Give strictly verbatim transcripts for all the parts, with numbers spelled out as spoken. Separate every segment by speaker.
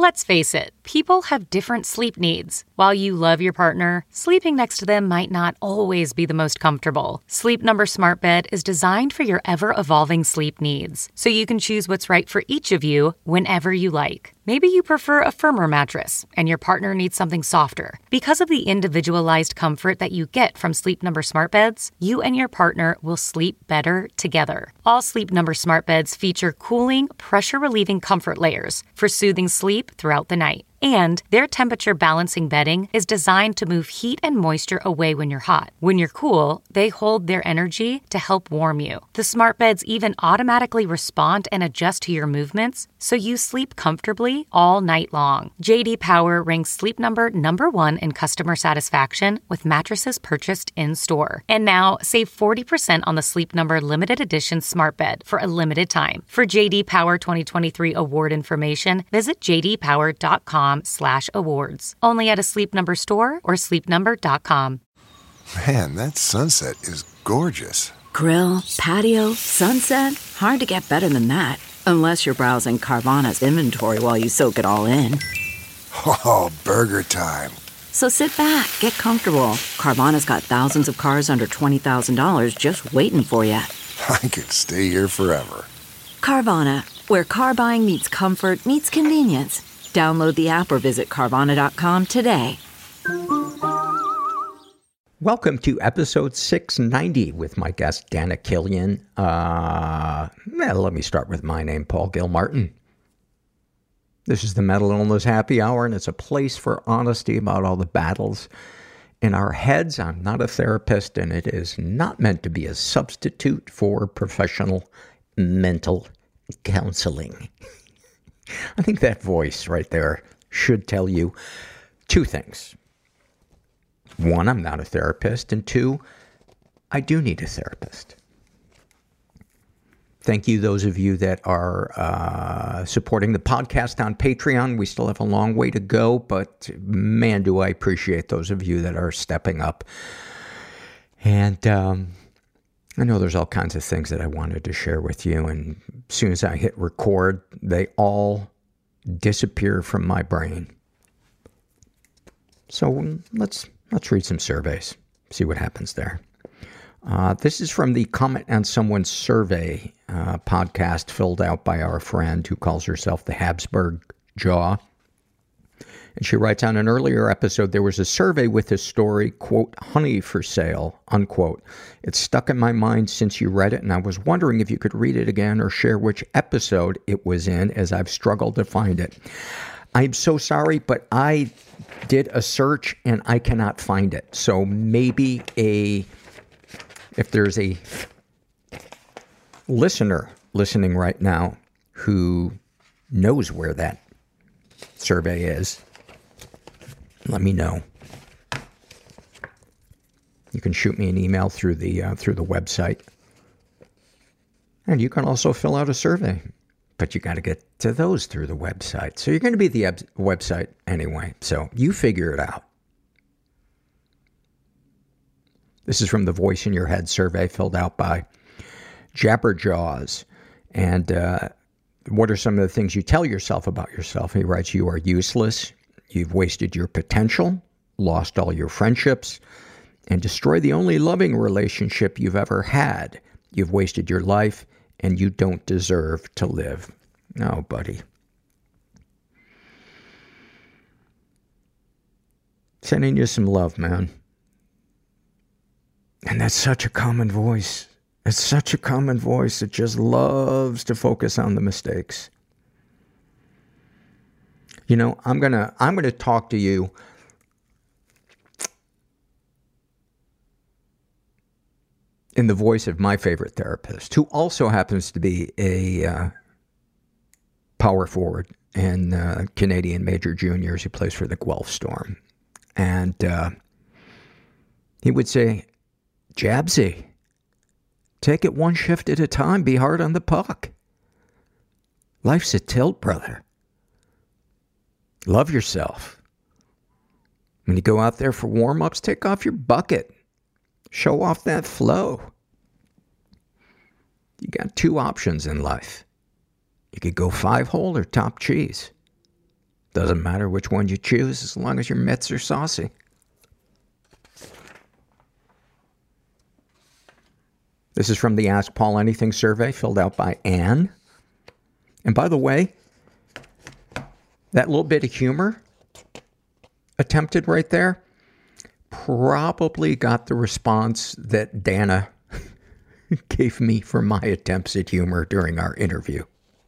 Speaker 1: Let's face it, people have different sleep needs. While you love your partner, sleeping next to them might not always be the most comfortable. Sleep Number Smart Bed is designed for your ever-evolving sleep needs, so you can choose what's right for each of you whenever you like. Maybe you prefer a firmer mattress, and your partner needs something softer. Because of the individualized comfort that you get from Sleep Number Smart Beds, you and your partner will sleep better together. All Sleep Number Smart Beds feature cooling, pressure-relieving comfort layers for soothing sleep throughout the night. And their temperature balancing bedding is designed to move heat and moisture away when you're hot. When you're cool, they hold their energy to help warm you. The smart beds even automatically respond and adjust to your movements, so you sleep comfortably all night long. J D Power ranks Sleep Number number one in customer satisfaction with mattresses purchased in-store. And now, save forty percent on the Sleep Number limited edition smart bed for a limited time. For J D Power twenty twenty-three award information, visit j d power dot com slash awards. Only at a Sleep Number store or sleep number dot com.
Speaker 2: Man, that sunset is gorgeous.
Speaker 3: Grill, patio, sunset. Hard to get better than that. Unless you're browsing Carvana's inventory while you soak it all in.
Speaker 2: Oh, burger time.
Speaker 3: So sit back, get comfortable. Carvana's got thousands of cars under twenty thousand dollars just waiting for you.
Speaker 2: I could stay here forever.
Speaker 3: Carvana, where car buying meets comfort meets convenience. Download the app or visit Carvana dot com today.
Speaker 4: Welcome to episode six ninety with my guest, Dana Killian. Uh, well, let me start with my name, Paul Gilmartin. This is the Mental Illness Happy Hour, and it's a place for honesty about all the battles in our heads. I'm not a therapist, and it is not meant to be a substitute for professional mental counseling. I think that voice right there should tell you two things. One, I'm not a therapist, and two, I do need a therapist. Thank you, those of you that are uh, supporting the podcast on Patreon. We still have a long way to go, but man, do I appreciate those of you that are stepping up. And um, I know there's all kinds of things that I wanted to share with you, and as soon as I hit record, they all disappear from my brain. So let's let's read some surveys, see what happens there. Uh, this is from the Comment on Someone's Survey uh, podcast filled out by our friend who calls herself the Habsburg Jaw. And she writes, on an earlier episode, there was a survey with the story, quote, honey for sale, unquote. It's stuck in my mind since you read it, and I was wondering if you could read it again or share which episode it was in, as I've struggled to find it. I'm so sorry, but I did a search and I cannot find it. So maybe a, if there's a listener listening right now who knows where that survey is, let me know. You can shoot me an email through the uh, through the website, and you can also fill out a survey. But you got to get to those through the website. So you're going to be at the eb- website anyway. So you figure it out. This is from the Voice in Your Head survey filled out by Jabberjaws. And uh, what are some of the things you tell yourself about yourself? He writes, you are useless. You've wasted your potential, lost all your friendships, and destroyed the only loving relationship you've ever had. You've wasted your life, and you don't deserve to live. Oh, buddy. Sending you some love, man. And that's such a common voice. It's such a common voice that just loves to focus on the mistakes. You know, I'm gonna I'm gonna talk to you in the voice of my favorite therapist, who also happens to be a uh, power forward in uh, Canadian Major Juniors. He plays for the Guelph Storm. And uh, he would say, Jabsy, take it one shift at a time. Be hard on the puck. Life's a tilt, brother. Love yourself. When you go out there for warm-ups, take off your bucket. Show off that flow. You got two options in life. You could go five-hole or top cheese. Doesn't matter which one you choose as long as your mitts are saucy. This is from the Ask Paul Anything survey filled out by Anne. And by the way, that little bit of humor attempted right there probably got the response that Dana gave me for my attempts at humor during our interview.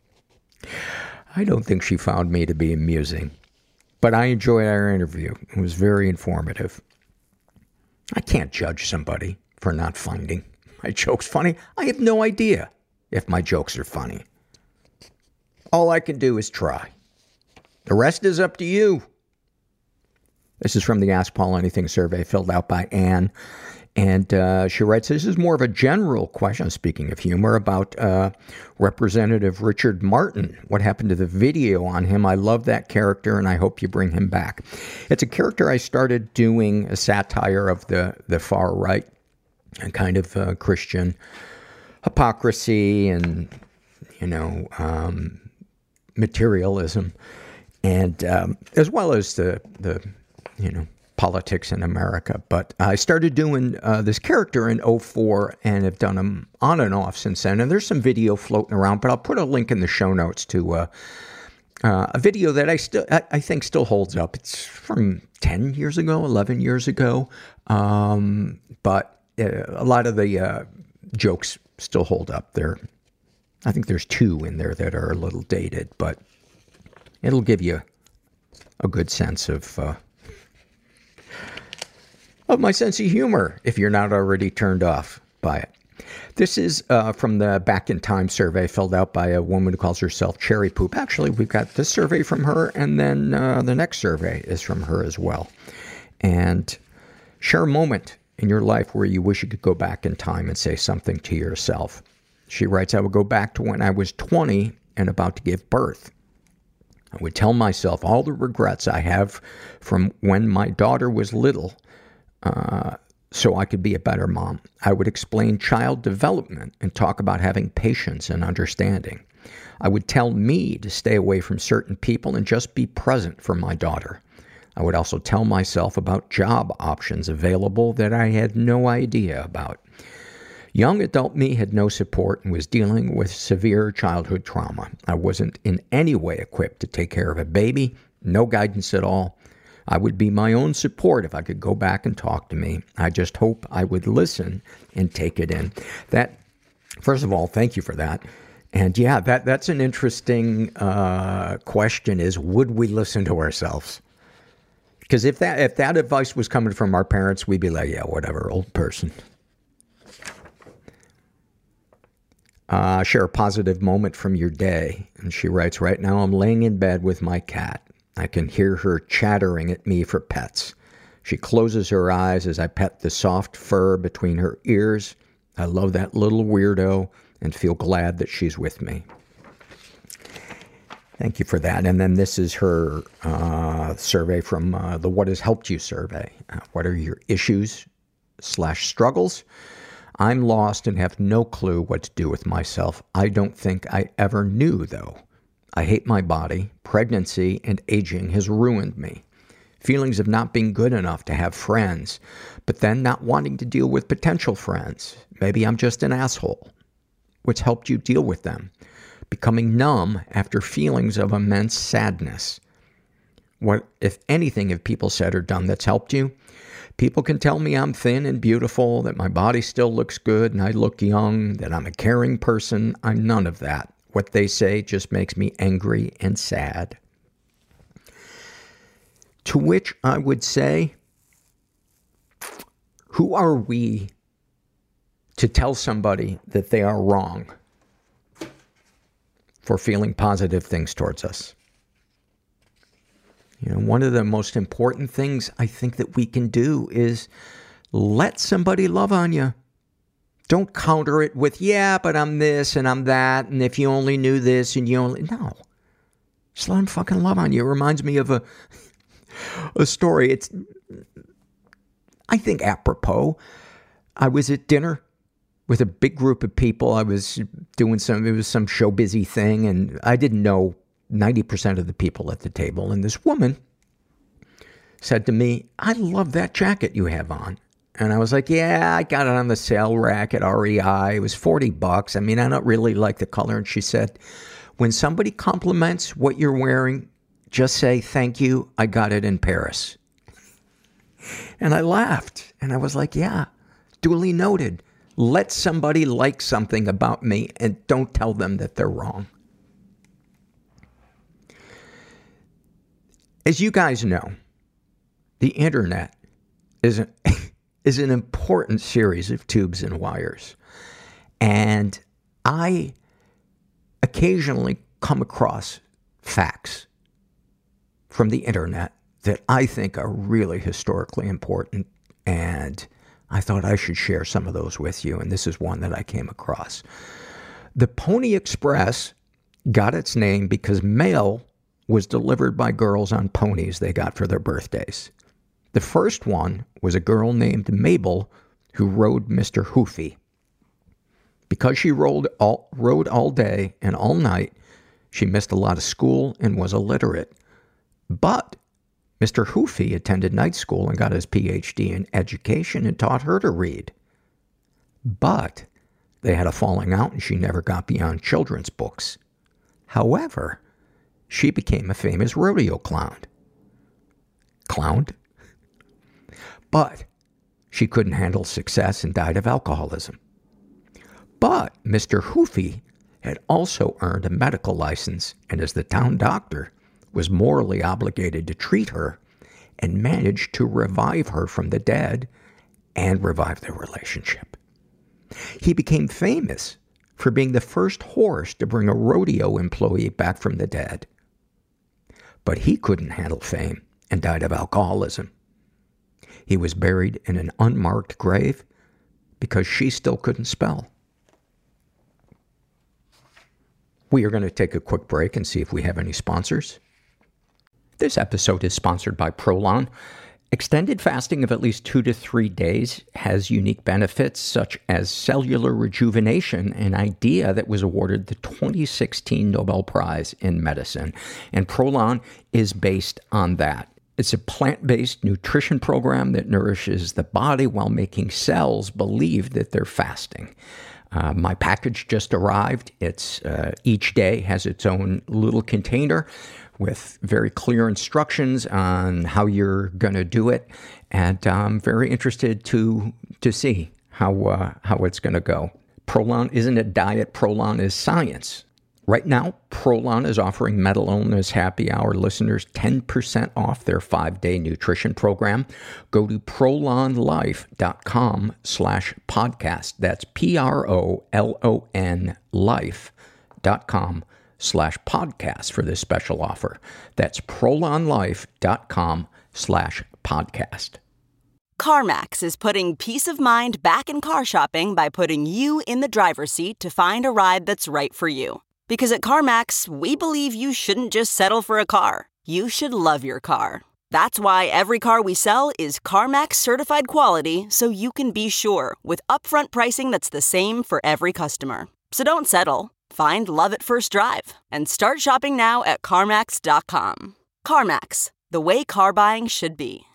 Speaker 4: I don't think she found me to be amusing, but I enjoyed our interview. It was very informative. I can't judge somebody for not finding my jokes funny. I have no idea if my jokes are funny. All I can do is try. The rest is up to you. This is from the Ask Paul Anything survey filled out by Anne. And uh, she writes, this is more of a general question, speaking of humor, about uh, Representative Richard Martin. What happened to the video on him? I love that character, and I hope you bring him back. It's a character I started doing a satire of the, the far right, a kind of uh, Christian hypocrisy and, you know, um, materialism, and um, as well as the, the, you know, politics in America. But I started doing uh, this character in oh four and have done them on and off since then. And there's some video floating around, but I'll put a link in the show notes to uh, uh, a video that I still, I, I think still holds up. It's from ten years ago, eleven years ago. Um, but uh, a lot of the uh, jokes still hold up there. I think there's two in there that are a little dated, but it'll give you a good sense of, uh, of my sense of humor, if you're not already turned off by it. This is uh, from the Back in Time survey filled out by a woman who calls herself Cherry Poop. Actually, we've got this survey from her, and then uh, the next survey is from her as well. And share a moment in your life where you wish you could go back in time and say something to yourself. She writes, I would go back to when I was twenty and about to give birth. I would tell myself all the regrets I have from when my daughter was little, uh, so I could be a better mom. I would explain child development and talk about having patience and understanding. I would tell me to stay away from certain people and just be present for my daughter. I would also tell myself about job options available that I had no idea about. Young adult me had no support and was dealing with severe childhood trauma. I wasn't in any way equipped to take care of a baby, no guidance at all. I would be my own support if I could go back and talk to me. I just hope I would listen and take it in. That, first of all, thank you for that. And yeah, that that's an interesting uh, question is, would we listen to ourselves? Because if that, if that advice was coming from our parents, we'd be like, yeah, whatever, old person. Uh, share a positive moment from your day. And she writes, right now I'm laying in bed with my cat. I can hear her chattering at me for pets. She closes her eyes as I pet the soft fur between her ears. I love that little weirdo and feel glad that she's with me. Thank you for that. And then this is her uh, survey from uh, the What Has Helped You survey. Uh, what are your issues slash struggles? I'm lost and have no clue what to do with myself. I don't think I ever knew, though. I hate my body. Pregnancy and aging has ruined me. Feelings of not being good enough to have friends, but then not wanting to deal with potential friends. Maybe I'm just an asshole. What's helped you deal with them? Becoming numb after feelings of immense sadness. What, if anything, have people said or done that's helped you? People can tell me I'm thin and beautiful, that my body still looks good and I look young, that I'm a caring person. I'm none of that. What they say just makes me angry and sad. To which I would say, who are we to tell somebody that they are wrong for feeling positive things towards us? You know, one of the most important things I think that we can do is let somebody love on you. Don't counter it with, yeah, but I'm this and I'm that, and if you only knew this and you only... No. Just let them fucking love on you. It reminds me of a, a story. It's, I think, apropos. I was at dinner with a big group of people. I was doing some, it was some show busy thing, and I didn't know ninety percent of the people at the table. And this woman said to me, I love that jacket you have on. And I was like, yeah, I got it on the sale rack at R E I. It was forty bucks. I mean, I don't really like the color. And she said, when somebody compliments what you're wearing, just say, thank you, I got it in Paris. And I laughed. And I was like, yeah, duly noted. Let somebody like something about me and don't tell them that they're wrong. As you guys know, the internet is an, is an important series of tubes and wires. And I occasionally come across facts from the internet that I think are really historically important, and I thought I should share some of those with you, and this is one that I came across. The Pony Express got its name because mail was delivered by girls on ponies they got for their birthdays. The first one was a girl named Mabel who rode Mister Hoofy. Because she rode all, rode all day and all night, she missed a lot of school and was illiterate. But Mister Hoofy attended night school and got his P H D in education and taught her to read. But they had a falling out and she never got beyond children's books. However, she became a famous rodeo clown. Clown? But she couldn't handle success and died of alcoholism. But Mister Hoofy had also earned a medical license, and as the town doctor, was morally obligated to treat her and managed to revive her from the dead and revive their relationship. He became famous for being the first horse to bring a rodeo employee back from the dead. But he couldn't handle fame and died of alcoholism. He was buried in an unmarked grave because she still couldn't spell. We are going to take a quick break and see if we have any sponsors. This episode is sponsored by Prolon. Extended fasting of at least two to three days has unique benefits such as cellular rejuvenation, an idea that was awarded the twenty sixteen Nobel Prize in Medicine. And Prolon is based on that. It's a plant-based nutrition program that nourishes the body while making cells believe that they're fasting. Uh, my package just arrived. It's uh, each day has its own little container with very clear instructions on how you're going to do it, and I'm very interested to to see how uh, how it's going to go. Prolon isn't a diet. Prolon is science. Right now, Prolon is offering Mental Illness Happy Hour listeners ten percent off their five-day nutrition program. Go to prolonlife.com slash podcast. That's P-R-O-L-O-N life.com slash podcast for this special offer. That's prolonlife.com slash podcast.
Speaker 5: CarMax is putting peace of mind back in car shopping by putting you in the driver's seat to find a ride that's right for you. Because at CarMax, we believe you shouldn't just settle for a car. You should love your car. That's why every car we sell is CarMax certified quality, so you can be sure with upfront pricing that's the same for every customer. So don't settle. Find love at first drive and start shopping now at CarMax dot com. CarMax, the way car buying should be.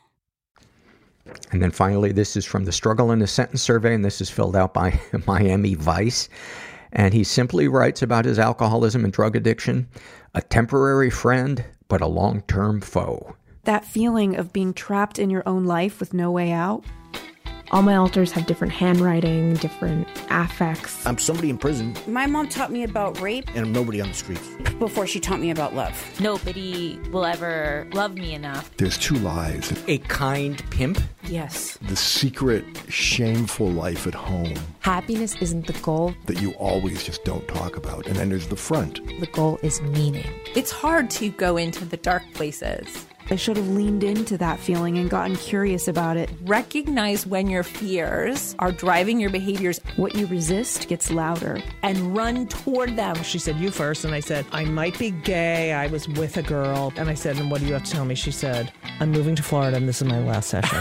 Speaker 4: And then finally, this is from the Struggle in a Sentence survey, and this is filled out by Miami Vice. And he simply writes about his alcoholism and drug addiction: a temporary friend, but a long-term foe.
Speaker 6: That feeling of being trapped in your own life with no way out.
Speaker 7: All my alters have different handwriting, different affects.
Speaker 8: I'm somebody in prison.
Speaker 9: My mom taught me about rape.
Speaker 8: And I'm nobody on the streets.
Speaker 9: Before she taught me about love.
Speaker 10: Nobody will ever love me enough.
Speaker 2: There's two lives.
Speaker 4: A kind pimp.
Speaker 6: Yes.
Speaker 2: The secret, shameful life at home.
Speaker 7: Happiness isn't the goal.
Speaker 2: That you always just don't talk about. And then there's the front.
Speaker 7: The goal is meaning.
Speaker 11: It's hard to go into the dark places.
Speaker 6: I should have leaned into that feeling and gotten curious about it.
Speaker 11: Recognize when your fears are driving your behaviors.
Speaker 6: What you resist gets louder.
Speaker 11: And run toward them.
Speaker 12: She said, you first. And I said, I might be gay. I was with a girl. And I said, and what do you have to tell me? She said, I'm moving to Florida and this is my last session.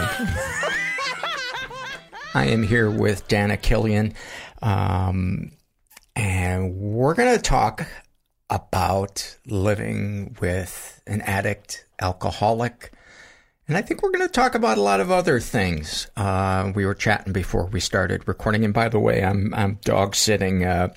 Speaker 4: I am here with Dana Killian. Um, and we're going to talk about living with an addict, alcoholic. And I think we're going to talk about a lot of other things. Uh, we were chatting before we started recording. And by the way, I'm, I'm dog sitting, uh,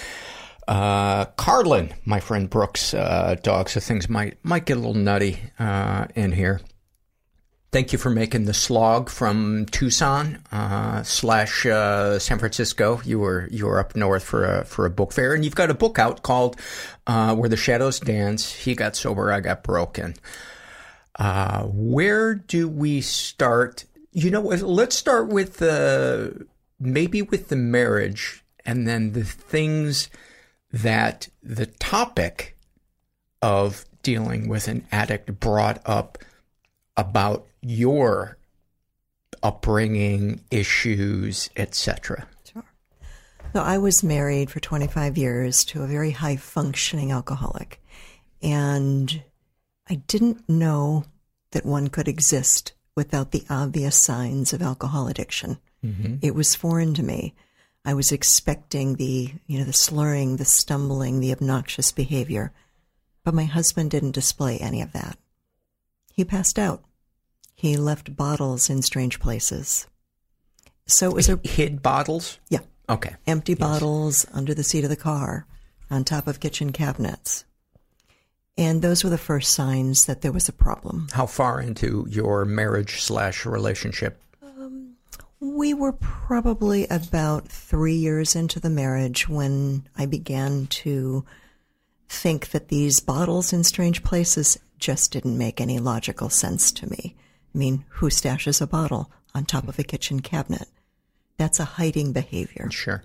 Speaker 4: uh, Carlin, my friend Brooks, uh, dog. So things might, might get a little nutty, uh, in here. Thank you for making the slog from Tucson, uh, slash, uh, San Francisco. You were, you were up north for a, for a book fair, and you've got a book out called, uh, Where the Shadows Dance. He got sober, I got broken. Uh, where do we start? You know, let's start with the, maybe with the marriage, and then the things that the topic of dealing with an addict brought up about your upbringing, issues, et cetera.
Speaker 13: Sure. So I was married for twenty-five years to a very high-functioning alcoholic, and I didn't know that one could exist without the obvious signs of alcohol addiction. Mm-hmm. It was foreign to me. I was expecting the, you know, the slurring, the stumbling, the obnoxious behavior, but my husband didn't display any of that. He passed out. He left bottles in strange places. So it was a...
Speaker 4: Hid bottles?
Speaker 13: Yeah.
Speaker 4: Okay.
Speaker 13: Empty
Speaker 4: yes.
Speaker 13: bottles under the seat of the car, on top of kitchen cabinets. And those were the first signs that there was a problem.
Speaker 4: How far into your marriage slash relationship?
Speaker 13: Um, we were probably about three years into the marriage when I began to think that these bottles in strange places just didn't make any logical sense to me. I mean, who stashes a bottle on top of a kitchen cabinet? That's a hiding behavior.
Speaker 4: Sure.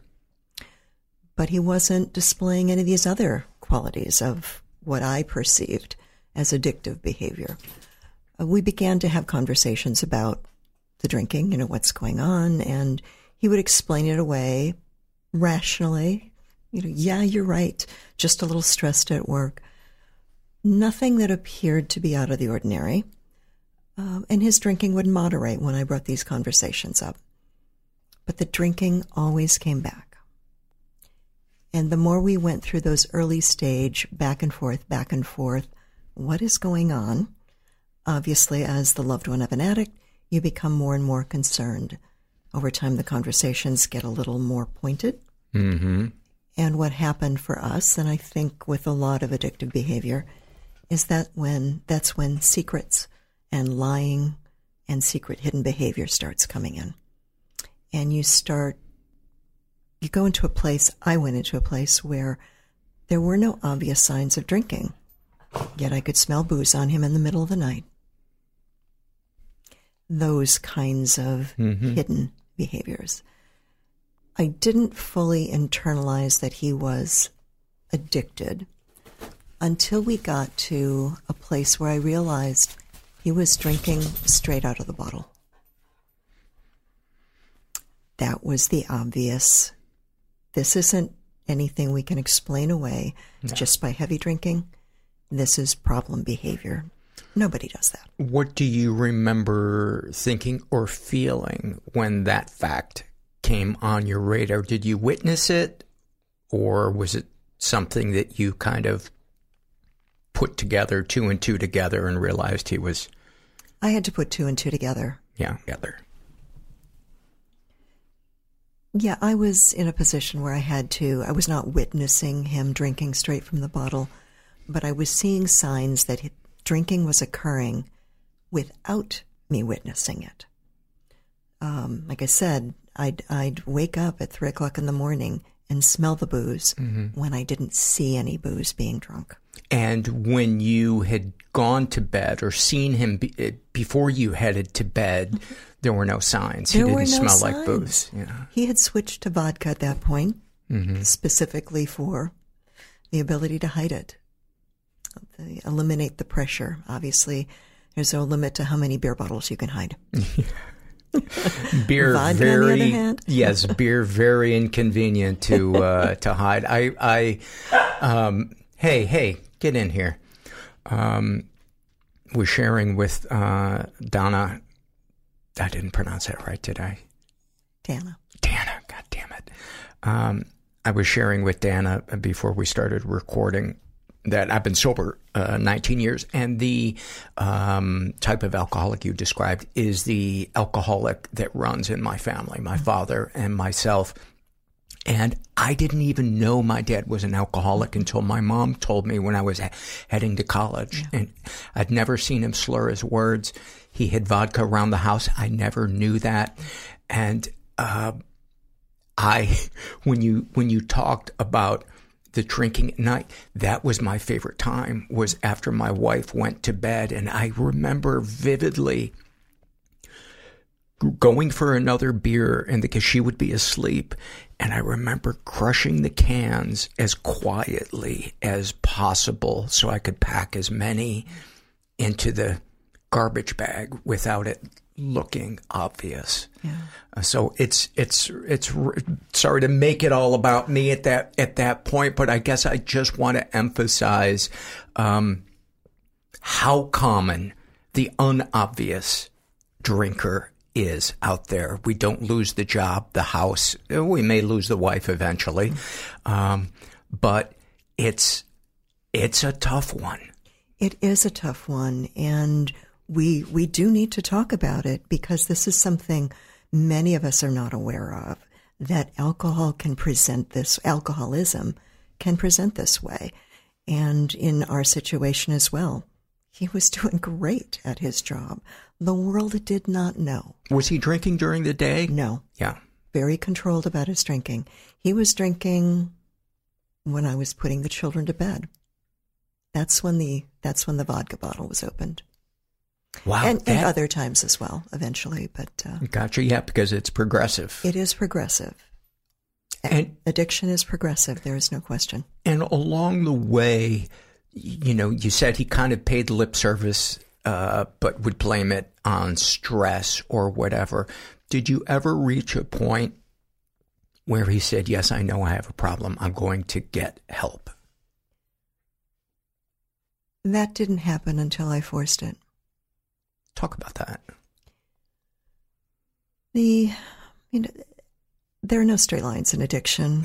Speaker 13: But he wasn't displaying any of these other qualities of what I perceived as addictive behavior. Uh, we began to have conversations about the drinking, you know, what's going on, and he would explain it away rationally. You know, yeah, you're right, just a little stressed at work. Nothing that appeared to be out of the ordinary. Um, and his drinking would moderate when I brought these conversations up. But the drinking always came back. And the more we went through those early stage, back and forth, back and forth, what is going on? Obviously, as the loved one of an addict, you become more and more concerned. Over time, the conversations get a little more pointed.
Speaker 4: Mm-hmm.
Speaker 13: And what happened for us, and I think with a lot of addictive behavior, is that when that's when secrets and lying and secret hidden behavior starts coming in. And you start, you go into a place, I went into a place where there were no obvious signs of drinking, yet I could smell booze on him in the middle of the night. Those kinds of mm-hmm. hidden behaviors. I didn't fully internalize that he was addicted until we got to a place where I realized he was drinking straight out of the bottle. That was the obvious. This isn't anything we can explain away no. just by heavy drinking. This is problem behavior. Nobody does that.
Speaker 4: What do you remember thinking or feeling when that fact came on your radar? Did you witness it, or was it something that you kind of put together, two and two together, and realized he was...
Speaker 13: I had to put two and two together.
Speaker 4: Yeah, together.
Speaker 13: Yeah, I was in a position where I had to, I was not witnessing him drinking straight from the bottle, but I was seeing signs that he, drinking was occurring without me witnessing it. Um, like I said, I'd, I'd wake up at three o'clock in the morning and smell the booze mm-hmm. when I didn't see any booze being drunk.
Speaker 4: And when you had gone to bed or seen him be, before you headed to bed, mm-hmm. there were no signs.
Speaker 13: There
Speaker 4: he
Speaker 13: were
Speaker 4: didn't
Speaker 13: no
Speaker 4: smell
Speaker 13: signs.
Speaker 4: like booze. Yeah.
Speaker 13: He had switched to vodka at that point,
Speaker 4: mm-hmm.
Speaker 13: specifically for the ability to hide it, the, eliminate the pressure. Obviously, there's no limit to how many beer bottles you can hide.
Speaker 4: Beer
Speaker 13: Vodka,
Speaker 4: very
Speaker 13: on the other hand.
Speaker 4: yes, beer very inconvenient to uh, to hide. I I um, hey hey get in here. Um, was sharing with uh, Donna. I didn't pronounce that right, did I?
Speaker 13: Dana.
Speaker 4: Dana, God damn it. Um, I was sharing with Dana before we started recording that I've been sober uh, nineteen years, and the um, type of alcoholic you described is the alcoholic that runs in my family, my father and myself. And I didn't even know my dad was an alcoholic until my mom told me when I was he- heading to college. Yeah. And I'd never seen him slur his words. He hid vodka around the house. I never knew that. And uh, I, when you when you talked about the drinking at night, that was my favorite time, was after my wife went to bed. And I remember vividly going for another beer, and because she would be asleep, and I remember crushing the cans as quietly as possible so I could pack as many into the garbage bag without it looking obvious. Yeah. Uh, so it's it's it's sorry to make it all about me at that at that point, but I guess I just want to emphasize um, how common the unobvious drinker is out there. We don't lose the job, the house. We may lose the wife eventually, um, but it's it's a tough one.
Speaker 13: It is a tough one, and we we do need to talk about it, because this is something many of us are not aware of, that alcohol can present this, alcoholism can present this way. And in our situation as well, he was doing great at his job. The world did not know.
Speaker 4: Was he drinking during the day?
Speaker 13: No.
Speaker 4: Yeah.
Speaker 13: Very controlled about his drinking. He was drinking when I was putting the children to bed. That's when the that's when the vodka bottle was opened.
Speaker 4: Wow.
Speaker 13: And,
Speaker 4: that...
Speaker 13: and other times as well, eventually. But uh,
Speaker 4: gotcha. Yeah, because it's progressive.
Speaker 13: It is progressive.
Speaker 4: And
Speaker 13: addiction is progressive. There is no question.
Speaker 4: And along the way, you know, you said he kind of paid lip service, uh, but would blame it on stress or whatever. Did you ever reach a point where he said, yes, I know I have a problem, I'm going to get help?
Speaker 13: That didn't happen until I forced it.
Speaker 4: Talk about that.
Speaker 13: The, you know, there are no straight lines in addiction.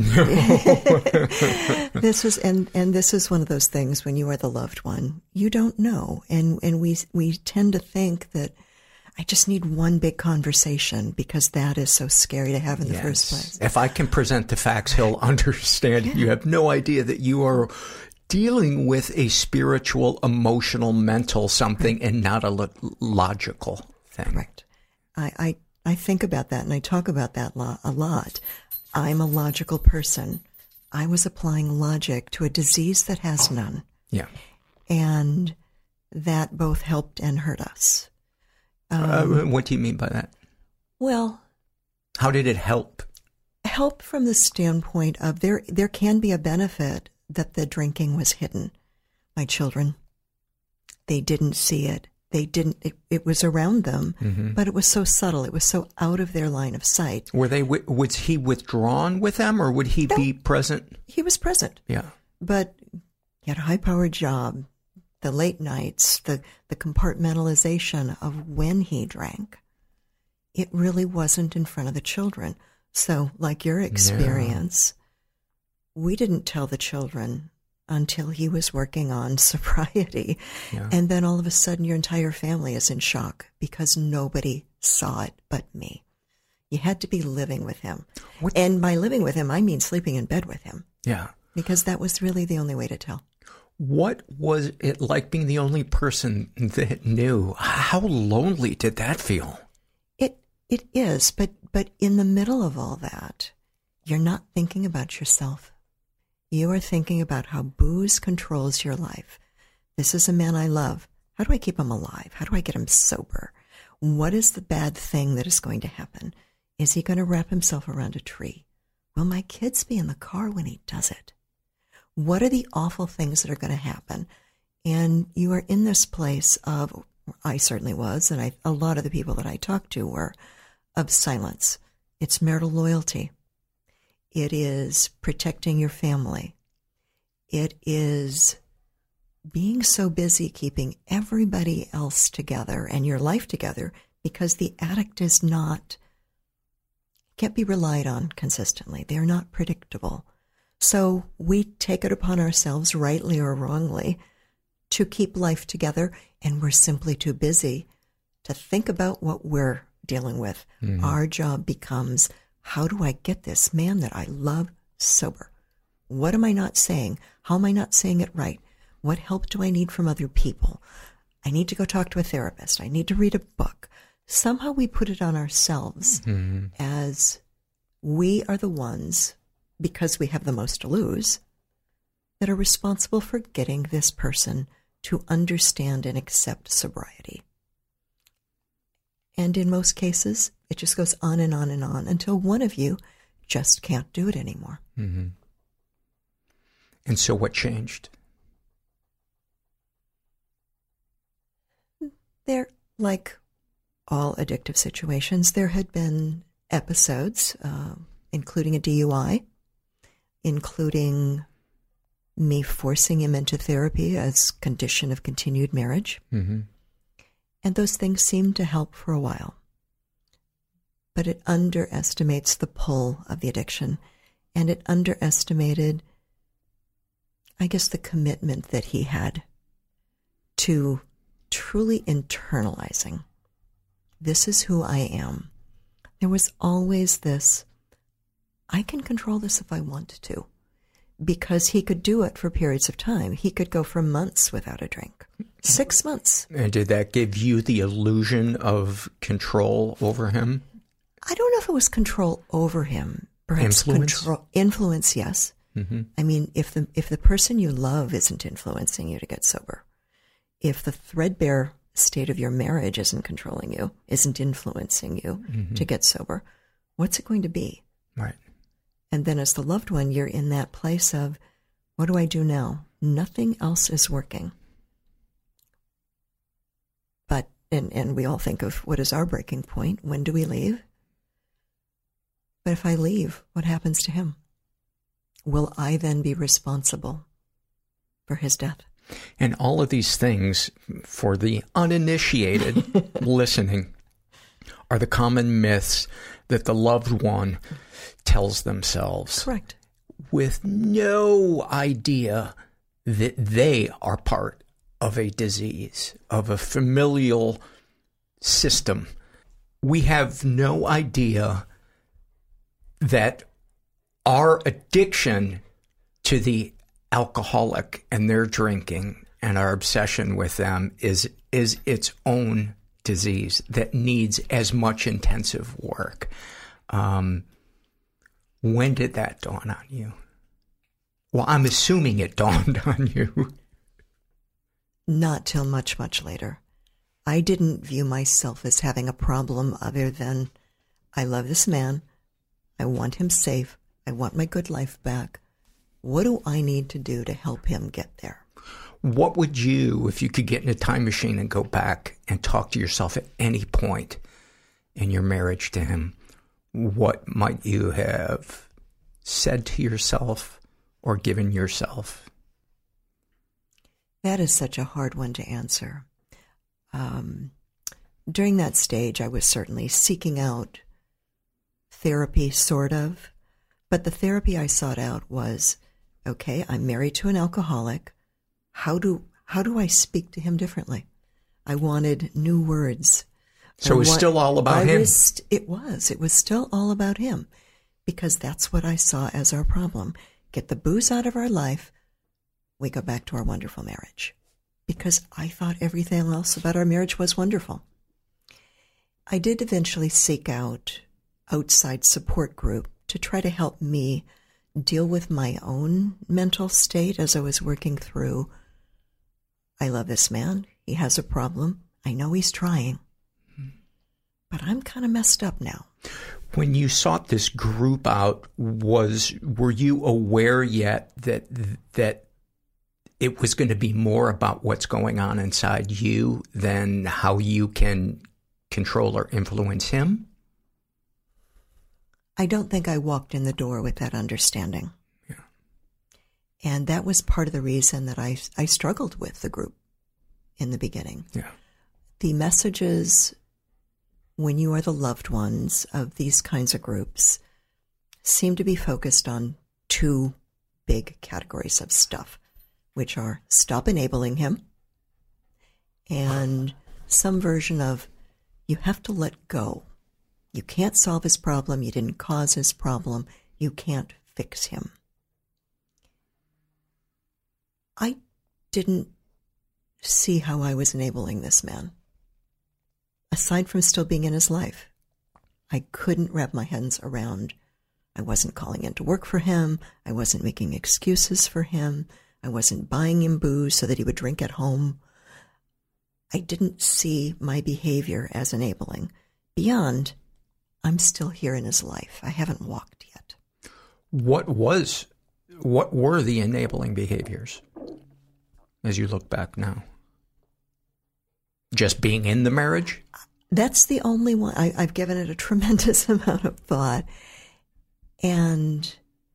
Speaker 13: This is, and, and this is one of those things when you are the loved one, you don't know. And, and we, we tend to think that I just need one big conversation because that is so scary to have in the
Speaker 4: yes.
Speaker 13: first place.
Speaker 4: If I can present the facts, he'll understand. Yeah. You have no idea that you are dealing with a spiritual, emotional, mental something, right, and not a lo- logical thing.
Speaker 13: Correct. I, I, I think about that and I talk about that lo- a lot. I'm a logical person. I was applying logic to a disease that has none.
Speaker 4: Yeah.
Speaker 13: And that both helped and hurt us. Um,
Speaker 4: uh, what do you mean by that?
Speaker 13: Well,
Speaker 4: how did it help?
Speaker 13: Help from the standpoint of there, there can be a benefit that the drinking was hidden. My children, they didn't see it. They didn't, it, it was around them, mm-hmm. but it was so subtle. It was so out of their line of sight.
Speaker 4: Were they, was he withdrawn with them or would he no, be present?
Speaker 13: He was present.
Speaker 4: Yeah.
Speaker 13: But he had a high powered job, the late nights, the, the compartmentalization of when he drank. It really wasn't in front of the children. So like your experience, no. We didn't tell the children until he was working on sobriety. Yeah. And then all of a sudden your entire family is in shock because nobody saw it but me. You had to be living with him. What? And by living with him, I mean sleeping in bed with him.
Speaker 4: Yeah.
Speaker 13: Because that was really the only way to tell.
Speaker 4: What was it like being the only person that knew? How lonely did that feel?
Speaker 13: It it is, but but in the middle of all that, you're not thinking about yourself. You are thinking about how booze controls your life. This is a man I love. How do I keep him alive? How do I get him sober? What is the bad thing that is going to happen? Is he going to wrap himself around a tree? Will my kids be in the car when he does it? What are the awful things that are going to happen? And you are in this place of, I certainly was, and I, a lot of the people that I talked to were, of silence. It's marital loyalty. It is protecting your family. It is being so busy keeping everybody else together and your life together because the addict is not, can't be relied on consistently. They're not predictable. So we take it upon ourselves, rightly or wrongly, to keep life together, and we're simply too busy to think about what we're dealing with. Mm-hmm. Our job becomes, how do I get this man that I love sober? What am I not saying? How am I not saying it right? What help do I need from other people? I need to go talk to a therapist. I need to read a book. Somehow we put it on ourselves mm-hmm. as we are the ones, because we have the most to lose, that are responsible for getting this person to understand and accept sobriety. And in most cases, it just goes on and on and on until one of you just can't do it anymore.
Speaker 4: Mm-hmm. And so what changed?
Speaker 13: There, like all addictive situations, there had been episodes, uh, including a D U I, including me forcing him into therapy as condition of continued marriage. Mm-hmm. And those things seemed to help for a while. But it underestimates the pull of the addiction. And it underestimated, I guess, the commitment that he had to truly internalizing, this is who I am. There was always this, I can control this if I want to, because he could do it for periods of time. He could go for months without a drink, six months.
Speaker 4: And did that give you the illusion of control over him?
Speaker 13: I don't know if it was control over him. Perhaps
Speaker 4: influence?
Speaker 13: Control, influence, yes. Mm-hmm. I mean, if the if the person you love isn't influencing you to get sober, if the threadbare state of your marriage isn't controlling you, isn't influencing you mm-hmm. to get sober, what's it going to be?
Speaker 4: Right.
Speaker 13: And then as the loved one, you're in that place of, what do I do now? Nothing else is working. But, and, and we all think of, what is our breaking point? When do we leave? But if I leave, what happens to him? Will I then be responsible for his death?
Speaker 4: And all of these things, for the uninitiated listening, are the common myths that the loved one tells themselves.
Speaker 13: Correct.
Speaker 4: With no idea that they are part of a disease, of a familial system. We have no idea that our addiction to the alcoholic and their drinking and our obsession with them is is its own disease that needs as much intensive work. Um, when did that dawn on you? Well, I'm assuming it dawned on you.
Speaker 13: Not till much, much later. I didn't view myself as having a problem other than, I love this man. I want him safe. I want my good life back. What do I need to do to help him get there?
Speaker 4: What would you, if you could get in a time machine and go back and talk to yourself at any point in your marriage to him, what might you have said to yourself or given yourself?
Speaker 13: That is such a hard one to answer. Um, during that stage, I was certainly seeking out therapy, sort of. But the therapy I sought out was, okay, I'm married to an alcoholic. How do how do I speak to him differently? I wanted new words.
Speaker 4: So it was want, still all about
Speaker 13: I
Speaker 4: him?
Speaker 13: Was, it was. It was still all about him, because that's what I saw as our problem. Get the booze out of our life, we go back to our wonderful marriage. Because I thought everything else about our marriage was wonderful. I did eventually seek out outside support group to try to help me deal with my own mental state as I was working through, I love this man. He has a problem. I know he's trying. But I'm kind of messed up now.
Speaker 4: When you sought this group out, was were you aware yet that that it was going to be more about what's going on inside you than how you can control or influence him?
Speaker 13: I don't think I walked in the door with that understanding.
Speaker 4: Yeah.
Speaker 13: And that was part of the reason that I, I struggled with the group in the beginning.
Speaker 4: Yeah.
Speaker 13: The messages, when you are the loved ones of these kinds of groups, seem to be focused on two big categories of stuff, which are stop enabling him and some version of you have to let go. You can't solve his problem. You didn't cause his problem. You can't fix him. I didn't see how I was enabling this man. Aside from still being in his life, I couldn't wrap my hands around. I wasn't calling in to work for him. I wasn't making excuses for him. I wasn't buying him booze so that he would drink at home. I didn't see my behavior as enabling. Beyond, I'm still here in his life. I haven't walked yet.
Speaker 4: What was, what were the enabling behaviors as you look back now? Just being in the marriage?
Speaker 13: That's the only one. I, I've given it a tremendous amount of thought. And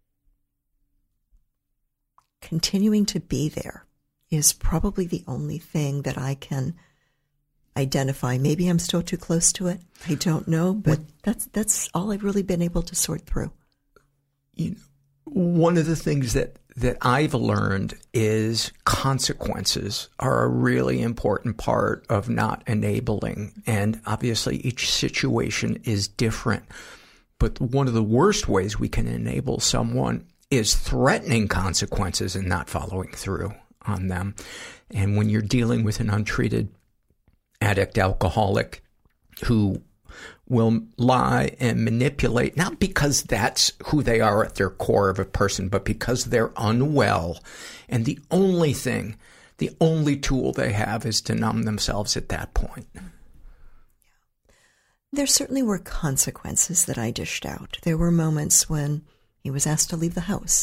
Speaker 13: continuing to be there is probably the only thing that I can identify. Maybe I'm still too close to it. I don't know, but what, that's that's all I've really been able to sort through.
Speaker 4: You know, one of the things that, that I've learned is consequences are a really important part of not enabling. And obviously each situation is different. But one of the worst ways we can enable someone is threatening consequences and not following through on them. And when you're dealing with an untreated addict alcoholic who will lie and manipulate, not because that's who they are at their core of a person, but because they're unwell. And the only thing, the only tool they have is to numb themselves at that point.
Speaker 13: There certainly were consequences that I dished out. There were moments when he was asked to leave the house.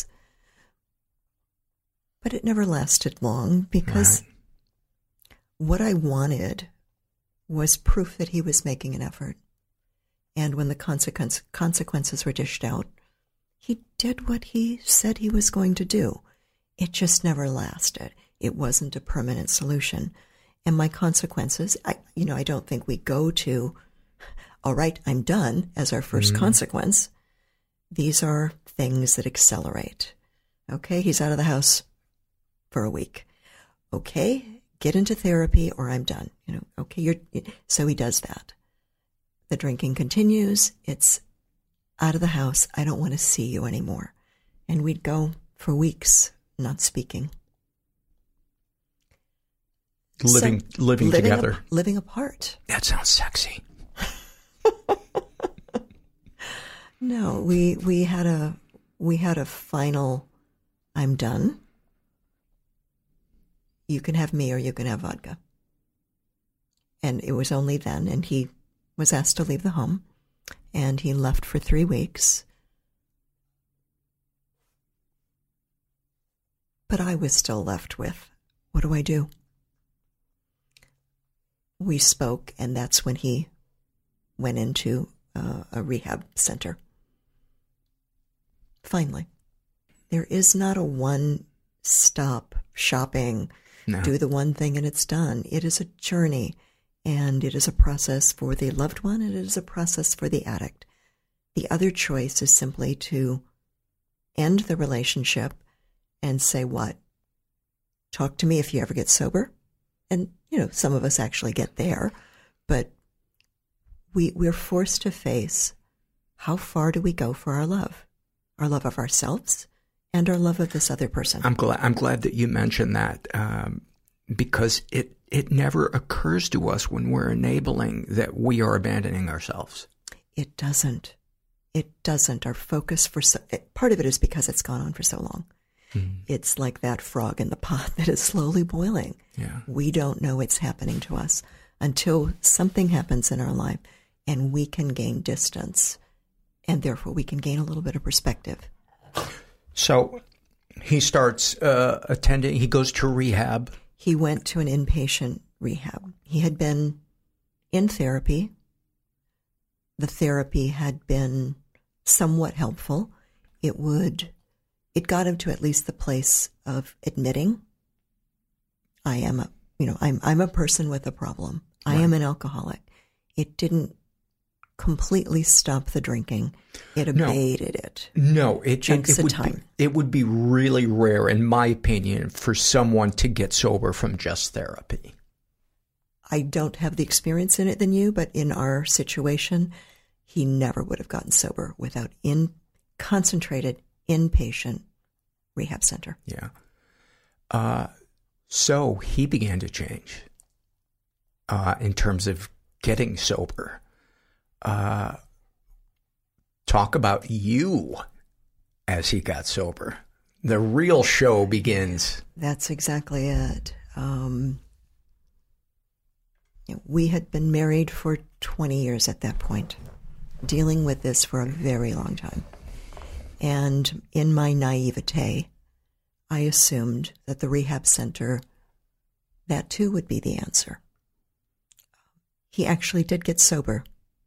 Speaker 13: But it never lasted long because right. What I wanted was proof that he was making an effort. And when the consequence, consequences were dished out, he did what he said he was going to do. It just never lasted. It wasn't a permanent solution. And my consequences, I, you know, I don't think we go to, all right, I'm done as our first mm. consequence. These are things that accelerate. Okay, he's out of the house for a week. Okay, get into therapy or I'm done. You know, okay, you're, so he does that. The drinking continues. It's out of the house. I don't want to see you anymore. And we'd go for weeks not speaking.
Speaker 4: Living,
Speaker 13: so,
Speaker 4: living, living together.
Speaker 13: A, living apart.
Speaker 4: That sounds sexy.
Speaker 13: No, we, we had a, we had a final, I'm done. You can have me or you can have vodka. And it was only then, and he was asked to leave the home, and he left for three weeks. But I was still left with, what do I do? We spoke, and that's when he went into uh, a rehab center. Finally. There is not a one-stop shopping, no. Do the one thing and it's done. It is a journey. And it is a process for the loved one, and it is a process for the addict. The other choice is simply to end the relationship and say, what? Talk to me if you ever get sober. And, you know, some of us actually get there. But we, we're forced to face, how far do we go for our love? Our love of ourselves and our love of this other person.
Speaker 4: I'm glad, I'm glad that you mentioned that, um, because it, It never occurs to us when we're enabling that we are abandoning ourselves.
Speaker 13: It doesn't. It doesn't. Our focus for so, part of it is because it's gone on for so long. Mm-hmm. It's like that frog in the pot that is slowly boiling.
Speaker 4: Yeah.
Speaker 13: We don't know it's happening to us until something happens in our life and we can gain distance, and therefore we can gain a little bit of perspective.
Speaker 4: So he starts uh, attending, he goes to rehab.
Speaker 13: He went to an inpatient rehab. He had been in therapy. The therapy had been somewhat helpful. It would, it got him to at least the place of admitting, I am a, you know, I'm, I'm a person with a problem. I right. am an alcoholic. It didn't completely stop the drinking. It
Speaker 4: No.
Speaker 13: abated it.
Speaker 4: No, it, it,
Speaker 13: Chunks
Speaker 4: it
Speaker 13: of
Speaker 4: would
Speaker 13: time.
Speaker 4: Be, it would be really rare, in my opinion, for someone to get sober from just therapy.
Speaker 13: I don't have the experience in it than you, but in our situation, he never would have gotten sober without in concentrated inpatient rehab center.
Speaker 4: Yeah. Uh, so he began to change uh, in terms of getting sober. Uh, talk about you as he got sober. The real show begins.
Speaker 13: That's exactly it. Um, we had been married for twenty years at that point, dealing with this for a very long time. And in my naivete, I assumed that the rehab center, that too would be the answer. He actually did get sober.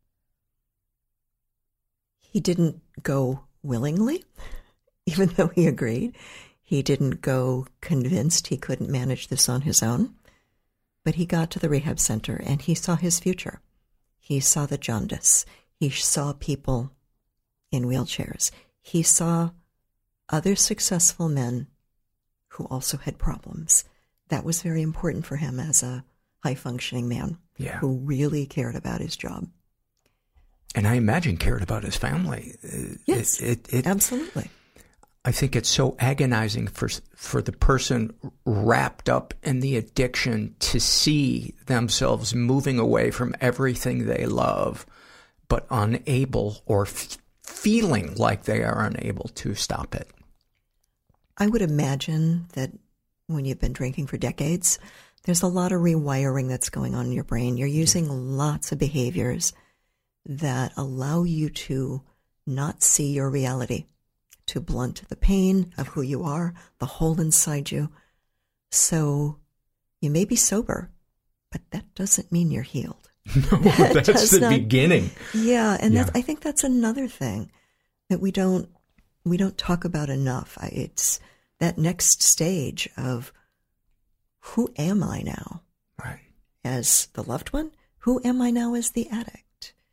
Speaker 13: He didn't go willingly, even though he agreed. He didn't go convinced he couldn't manage this on his own. But he got to the rehab center and he saw his future. He saw the jaundice. He saw people in wheelchairs. He saw other successful men who also had problems. That was very important for him as a high-functioning man
Speaker 4: Yeah.
Speaker 13: who really cared about his job.
Speaker 4: And I imagine cared about his family.
Speaker 13: Yes,
Speaker 4: it, it, it,
Speaker 13: absolutely.
Speaker 4: I think it's so agonizing for for the person wrapped up in the addiction to see themselves moving away from everything they love, but unable or f- feeling like they are unable to stop it.
Speaker 13: I would imagine that when you've been drinking for decades, there's a lot of rewiring that's going on in your brain. You're using lots of behaviors that allow you to not see your reality, to blunt the pain of who you are, the hole inside you. So you may be sober, but that doesn't mean you're healed.
Speaker 4: No,
Speaker 13: That
Speaker 4: that's
Speaker 13: does
Speaker 4: the
Speaker 13: not-
Speaker 4: beginning.
Speaker 13: Yeah, and
Speaker 4: Yeah.
Speaker 13: That's, I think that's another thing that we don't we don't talk about enough. I, it's that next stage of who am I now?
Speaker 4: Right.
Speaker 13: As the loved one? Who am I now as the addict?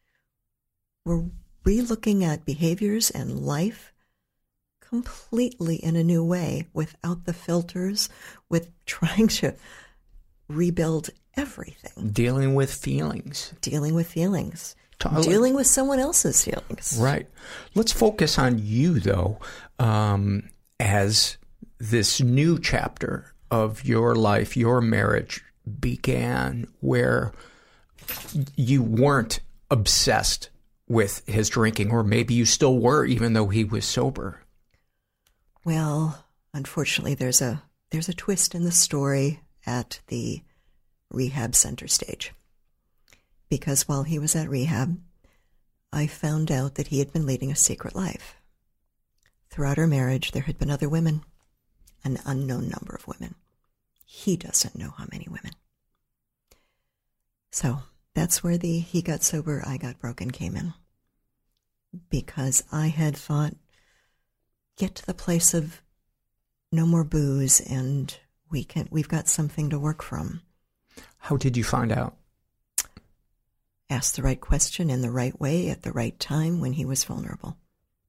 Speaker 13: We're re-looking at behaviors and life completely in a new way without the filters, with trying to rebuild everything.
Speaker 4: Dealing with feelings.
Speaker 13: Dealing with feelings.
Speaker 4: Totally.
Speaker 13: Dealing with someone else's feelings.
Speaker 4: Right. Let's focus on you, though, um, as this new chapter of your life, your marriage began, where you weren't obsessed with his drinking, or maybe you still were, even though he was sober.
Speaker 13: Well, unfortunately, there's a there's a twist in the story at the rehab center stage. Because while he was at rehab, I found out that he had been leading a secret life. Throughout our marriage, there had been other women, an unknown number of women. He doesn't know how many women. So that's where the he got sober, I got broken came in. Because I had thought, get to the place of no more booze and we can, we've got something to work from.
Speaker 4: How did you find out?
Speaker 13: Ask the right question in the right way at the right time when he was vulnerable.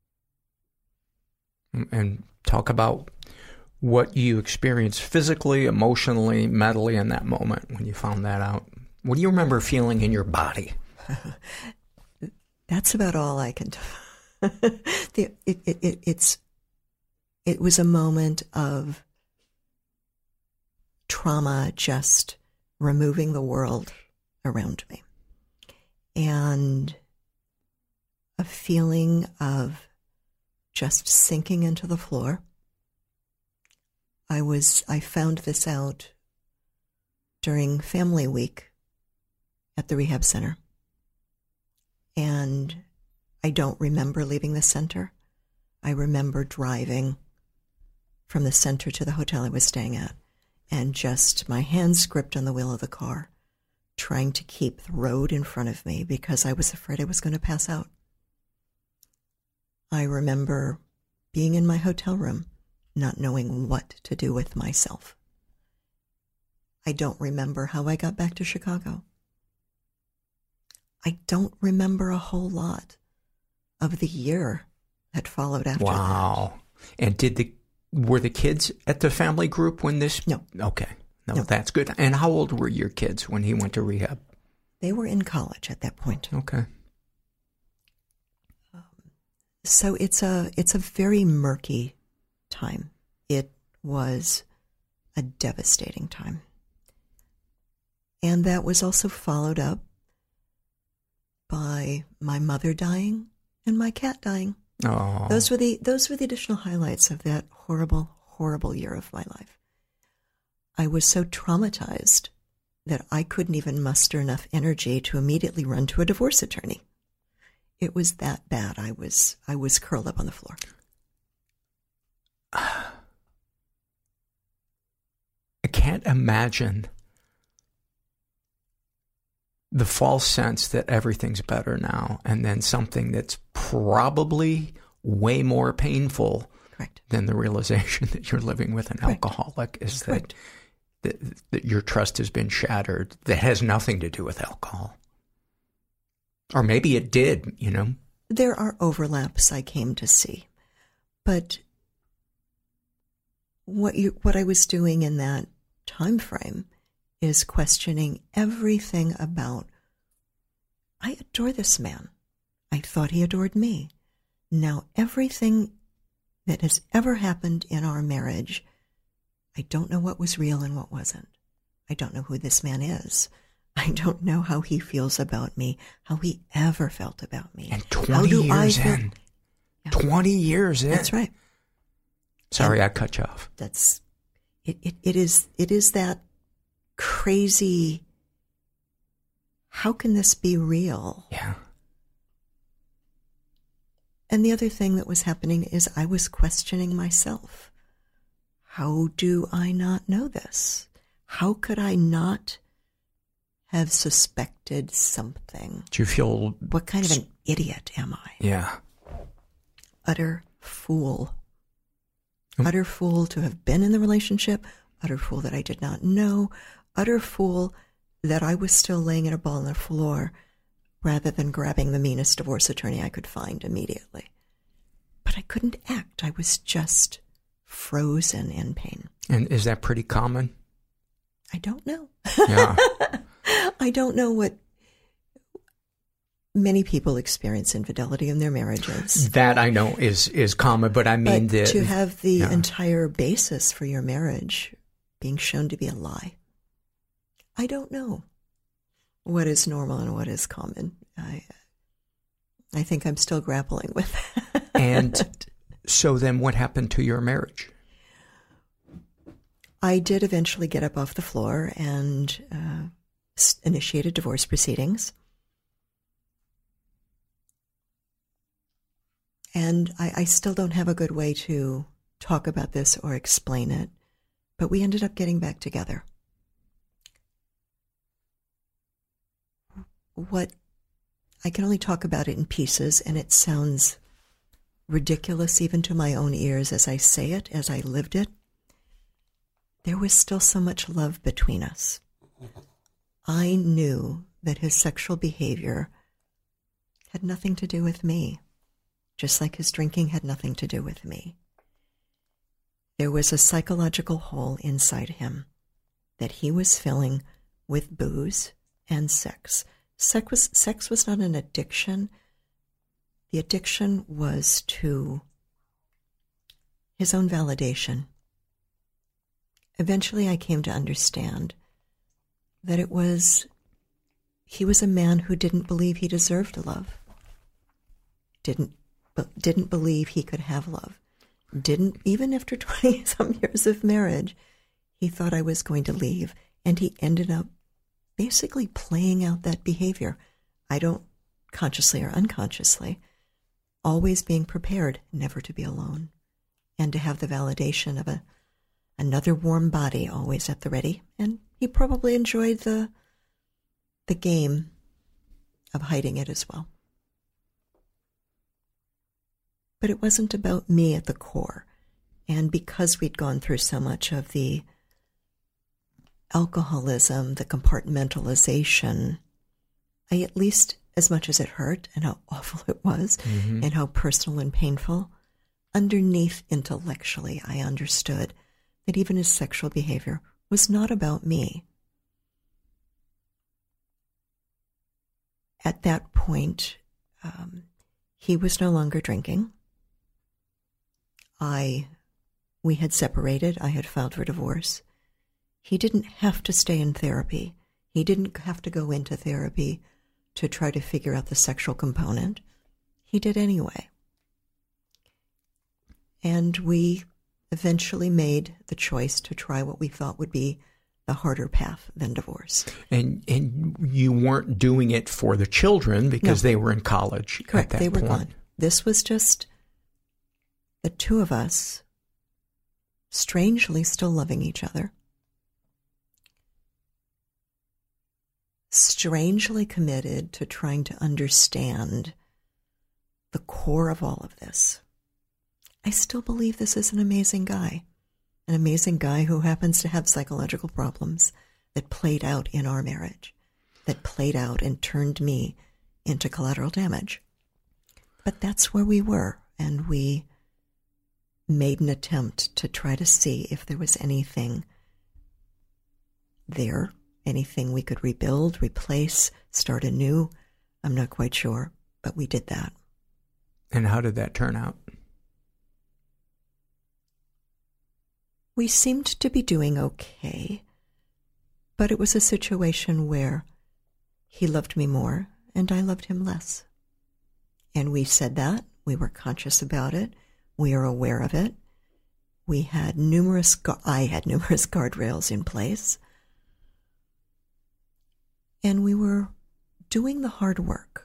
Speaker 4: And talk about what you experienced physically, emotionally, mentally in that moment when you found that out. What do you remember feeling in your body?
Speaker 13: That's about all I can tell. the, it, it, it, it's, it was a moment of trauma, just removing the world around me. And a feeling of just sinking into the floor. I was, I found this out during Family Week at the rehab center. And I don't remember leaving the center. I remember driving from the center to the hotel I was staying at, and just my hands gripped on the wheel of the car, trying to keep the road in front of me because I was afraid I was going to pass out. I remember being in my hotel room, not knowing what to do with myself. I don't remember how I got back to Chicago. I don't remember a whole lot of the year that followed after that.
Speaker 4: Wow. And did the were the kids at the family group when this?
Speaker 13: No.
Speaker 4: Okay. No,
Speaker 13: No.
Speaker 4: that's good. And how old were your kids when he went to rehab?
Speaker 13: They were in college at that point.
Speaker 4: Okay.
Speaker 13: So it's a it's a very murky time. It was a devastating time. And that was also followed up by my mother dying and my cat dying.
Speaker 4: Oh.
Speaker 13: Those were the those were the additional highlights of that horrible, horrible year of my life. I was so traumatized that I couldn't even muster enough energy to immediately run to a divorce attorney. It was that bad. I was I was curled up on the floor.
Speaker 4: I can't imagine the false sense that everything's better now, and then something that's probably way more painful
Speaker 13: Correct.
Speaker 4: than the realization that you're living with an
Speaker 13: Correct.
Speaker 4: alcoholic is
Speaker 13: Correct.
Speaker 4: that, that that your trust has been shattered. That has nothing to do with alcohol. Or maybe it did, you know.
Speaker 13: There are overlaps I came to see. But what you what I was doing in that time frame is questioning everything about, I adore this man. I thought he adored me. Now everything that has ever happened in our marriage, I don't know what was real and what wasn't. I don't know who this man is. I don't know how he feels about me, how he ever felt about me.
Speaker 4: And
Speaker 13: How
Speaker 4: twenty
Speaker 13: do I
Speaker 4: years
Speaker 13: feel-
Speaker 4: in.
Speaker 13: Yeah.
Speaker 4: twenty years in.
Speaker 13: That's right.
Speaker 4: Sorry,
Speaker 13: And
Speaker 4: I cut you off.
Speaker 13: That's it, it. It is. It is that crazy. How can this be real?
Speaker 4: Yeah.
Speaker 13: And the other thing that was happening is I was questioning myself. How do I not know this? How could I not have suspected something?
Speaker 4: Do you feel...
Speaker 13: What kind of an idiot am I?
Speaker 4: Yeah.
Speaker 13: Utter fool. Utter fool to have been in the relationship. Utter fool that I did not know. Utter fool that I was still laying in a ball on the floor rather than grabbing the meanest divorce attorney I could find immediately. But I couldn't act. I was just frozen in pain.
Speaker 4: And is that pretty common?
Speaker 13: I don't know.
Speaker 4: Yeah.
Speaker 13: I don't know what many people experience infidelity in their marriages.
Speaker 4: That I know is, is common, but I mean
Speaker 13: but
Speaker 4: the...
Speaker 13: to have the
Speaker 4: yeah.
Speaker 13: entire basis for your marriage being shown to be a lie. I don't know what is normal and what is common. I I think I'm still grappling with that.
Speaker 4: And so then what happened to your marriage?
Speaker 13: I did eventually get up off the floor and uh, s- initiated divorce proceedings. And I, I still don't have a good way to talk about this or explain it, but we ended up getting back together. What I can only talk about it in pieces, and it sounds ridiculous even to my own ears as I say it, as I lived it. There was still so much love between us. I knew that his sexual behavior had nothing to do with me, just like his drinking had nothing to do with me. There was a psychological hole inside him that he was filling with booze and sex. Sex was, sex was not an addiction. The addiction was to his own validation. Eventually I came to understand that it was, he was a man who didn't believe he deserved love. Didn't, but didn't believe he could have love. Didn't, even after twenty some years of marriage, he thought I was going to leave, and he ended up basically playing out that behavior. I don't, consciously or unconsciously, always being prepared never to be alone and to have the validation of a another warm body always at the ready. And he probably enjoyed the the game of hiding it as well. But it wasn't about me at the core. And because we'd gone through so much of the alcoholism, the compartmentalization, I at least as much as it hurt and how awful it was
Speaker 4: Mm-hmm.
Speaker 13: and how personal and painful, underneath intellectually, I understood that even his sexual behavior was not about me. At that point, um, he was no longer drinking. I, we had separated. I had filed for divorce. He didn't have to stay in therapy. He didn't have to go into therapy to try to figure out the sexual component. He did anyway. And we eventually made the choice to try what we thought would be the harder path than divorce.
Speaker 4: And and you weren't doing it for the children because
Speaker 13: No.
Speaker 4: they were in college.
Speaker 13: Correct.
Speaker 4: At that
Speaker 13: They were
Speaker 4: point.
Speaker 13: gone. This was just the two of us strangely still loving each other, strangely committed to trying to understand the core of all of this. I still believe this is an amazing guy, an amazing guy who happens to have psychological problems that played out in our marriage, that played out and turned me into collateral damage. But that's where we were, and we made an attempt to try to see if there was anything there, anything we could rebuild, replace, start anew. I'm not quite sure, but we did that.
Speaker 4: And how did that turn out?
Speaker 13: We seemed to be doing okay, but it was a situation where he loved me more and I loved him less. And we said that. We were conscious about it. We are aware of it. We had numerous, gu- I had numerous guardrails in place. And we were doing the hard work.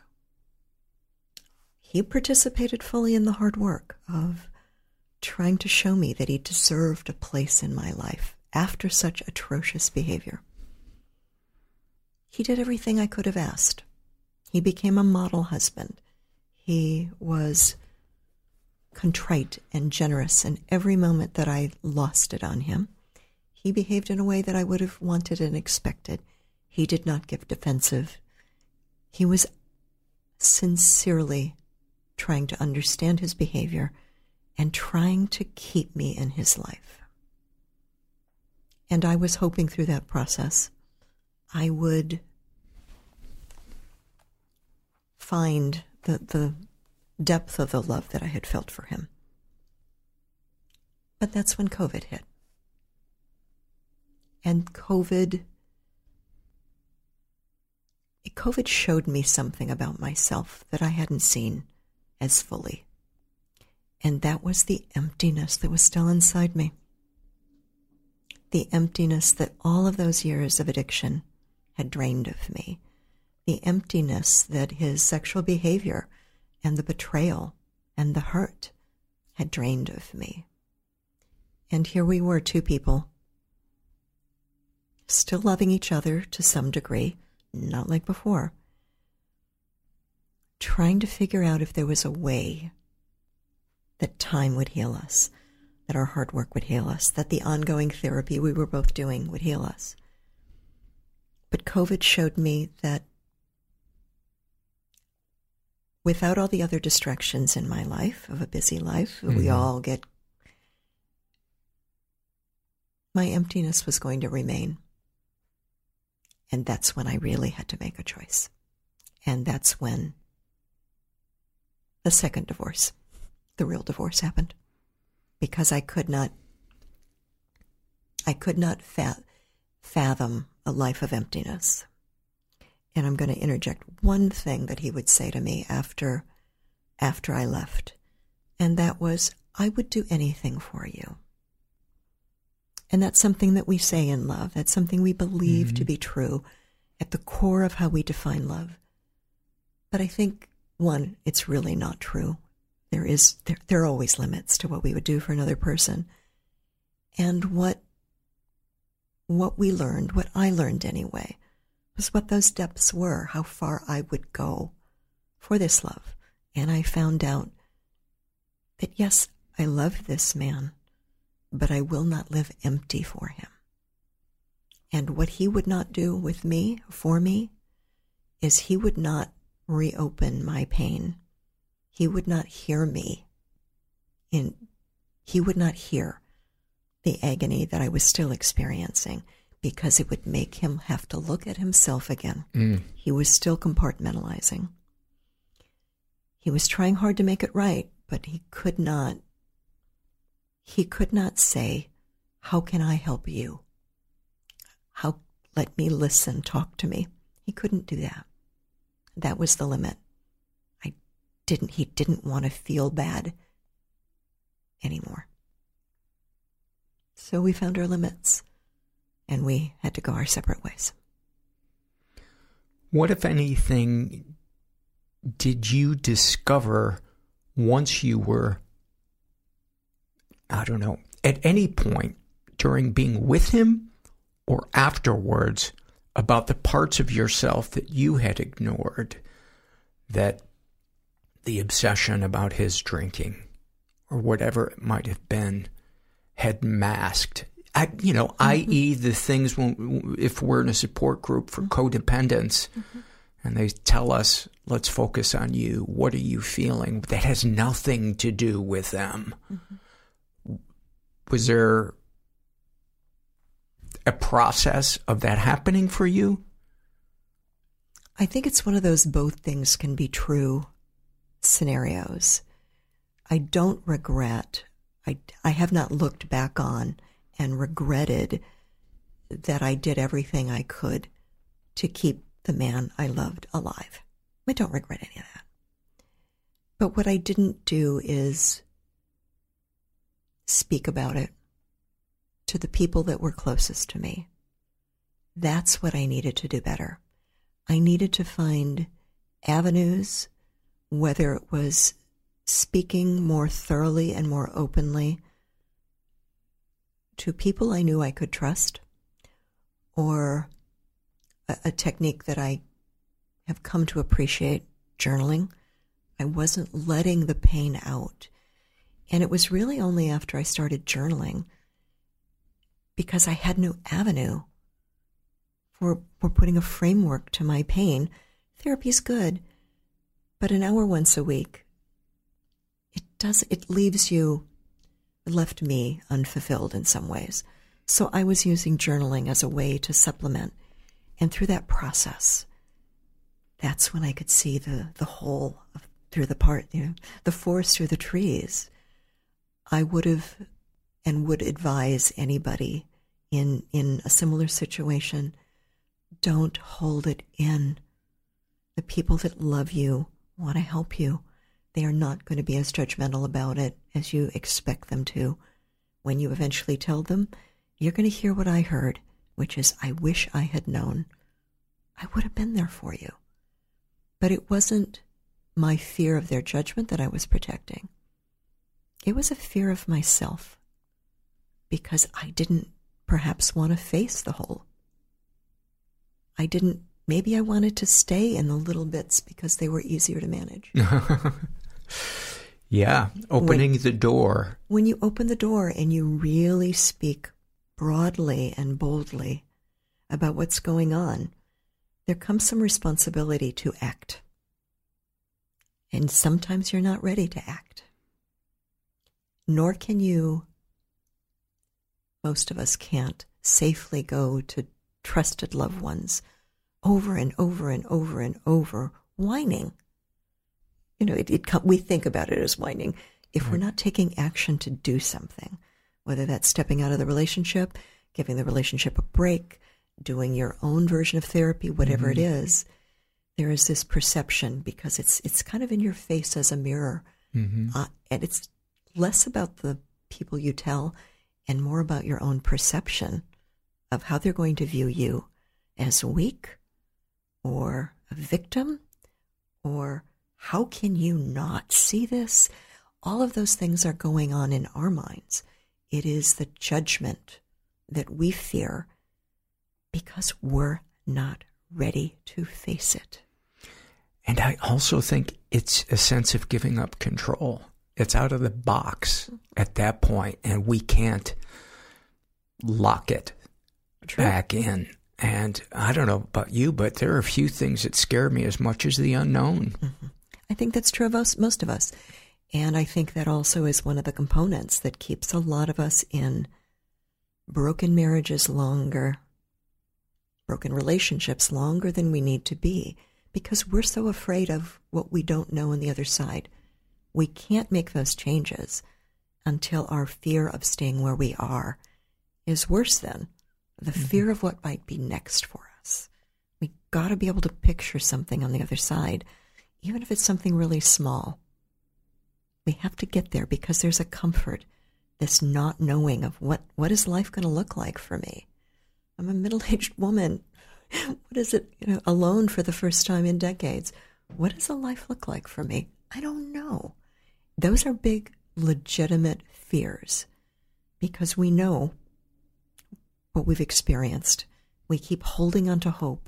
Speaker 13: He participated fully in the hard work of trying to show me that he deserved a place in my life after such atrocious behavior. He did everything I could have asked. He became a model husband. He was contrite and generous in every moment that I lost it on him. He behaved in a way that I would have wanted and expected. He did not get defensive. He was sincerely trying to understand his behavior and trying to keep me in his life. And I was hoping through that process I would find the, the depth of the love that I had felt for him. But that's when COVID hit. And COVID, COVID showed me something about myself that I hadn't seen as fully. And that was the emptiness that was still inside me. The emptiness that all of those years of addiction had drained of me. The emptiness that his sexual behavior and the betrayal and the hurt had drained of me. And here we were, two people, still loving each other to some degree, not like before, trying to figure out if there was a way that time would heal us, that our hard work would heal us, that the ongoing therapy we were both doing would heal us. But COVID showed me that without all the other distractions in my life, of a busy life, mm-hmm. we all get, my emptiness was going to remain. And that's when I really had to make a choice. And that's when the second divorce, the real divorce, happened. Because I could not, I could not fa- fathom a life of emptiness. And I'm going to interject one thing that he would say to me after, after I left. And that was, I would do anything for you. And that's something that we say in love. That's something we believe mm-hmm. to be true at the core of how we define love. But I think, one, it's really not true. There is, there, there are always limits to what we would do for another person. And what, what we learned, what I learned anyway, was what those depths were, how far I would go for this love. And I found out that, yes, I love this man, but I will not live empty for him. And what he would not do with me, for me, is he would not reopen my pain. He would not hear me. In, he would not hear the agony that I was still experiencing because it would make him have to look at himself again.
Speaker 4: Mm.
Speaker 13: He was still compartmentalizing. He was trying hard to make it right, but he could not, he could not say, how can I help you? How, let me listen, talk to me. He couldn't do that. That was the limit. I didn't, he didn't want to feel bad anymore. So we found our limits, and we had to go our separate ways.
Speaker 4: What, if anything, did you discover once you were, I don't know, at any point during being with him or afterwards, about the parts of yourself that you had ignored, that the obsession about his drinking or whatever it might have been had masked? I, you know, mm-hmm. that is the things when, if we're in a support group for mm-hmm. codependence mm-hmm. and they tell us, let's focus on you, what are you feeling? That has nothing to do with them. Mm-hmm. Was there a process of that happening for you?
Speaker 13: I think it's one of those both things can be true scenarios. I don't regret, I, I have not looked back on and regretted that I did everything I could to keep the man I loved alive. I don't regret any of that. But what I didn't do is speak about it to the people that were closest to me. That's what I needed to do better. I needed to find avenues, whether it was speaking more thoroughly and more openly to people I knew I could trust, or a, a technique that I have come to appreciate, journaling. I wasn't letting the pain out. And it was really only after I started journaling, because I had no avenue for, for putting a framework to my pain. Therapy's good, but an hour once a week, it does, it leaves you, it left me unfulfilled in some ways. So I was using journaling as a way to supplement. And through that process, that's when I could see the, the whole of, through the part, you know, the forest through the trees. I would have and would advise anybody in in a similar situation, don't hold it in. The people that love you want to help you. They are not going to be as judgmental about it as you expect them to. When you eventually tell them, you're going to hear what I heard, which is, I wish I had known. I would have been there for you. But it wasn't my fear of their judgment that I was protecting. It was a fear of myself, because I didn't perhaps want to face the whole. I didn't, maybe I wanted to stay in the little bits because they were easier to manage.
Speaker 4: Yeah, opening
Speaker 13: when,
Speaker 4: the door.
Speaker 13: When you open the door and you really speak broadly and boldly about what's going on, there comes some responsibility to act. And sometimes you're not ready to act. Nor can you, most of us can't, safely go to trusted loved ones over and over and over and over, whining. You know, it, it, we think about it as whining. If we're not taking action to do something, whether that's stepping out of the relationship, giving the relationship a break, doing your own version of therapy, whatever mm-hmm. it is, there is this perception, because it's it's kind of in your face as a mirror. Mm-hmm. Uh, and it's less about the people you tell and more about your own perception of how they're going to view you as weak or a victim, or how can you not see this? All of those things are going on in our minds. It is the judgment that we fear because we're not ready to face it.
Speaker 4: And I also think it's a sense of giving up control. It's out of the box at that point, and we can't lock it True. back in And I don't know about you, but there are a few things that scare me as much as the unknown.
Speaker 13: Mm-hmm. I think that's true of us, most of us. And I think that also is one of the components that keeps a lot of us in broken marriages longer, broken relationships longer than we need to be, because we're so afraid of what we don't know on the other side. We can't make those changes until our fear of staying where we are is worse than the mm-hmm. fear of what might be next for us. We got to be able to picture something on the other side, even if it's something really small. We have to get there because there's a comfort, this not knowing of what, what is life going to look like for me. I'm a middle-aged woman. What is it, you know, alone for the first time in decades? What does a life look like for me? I don't know. Those are big, legitimate fears because we know what we've experienced. We keep holding on to hope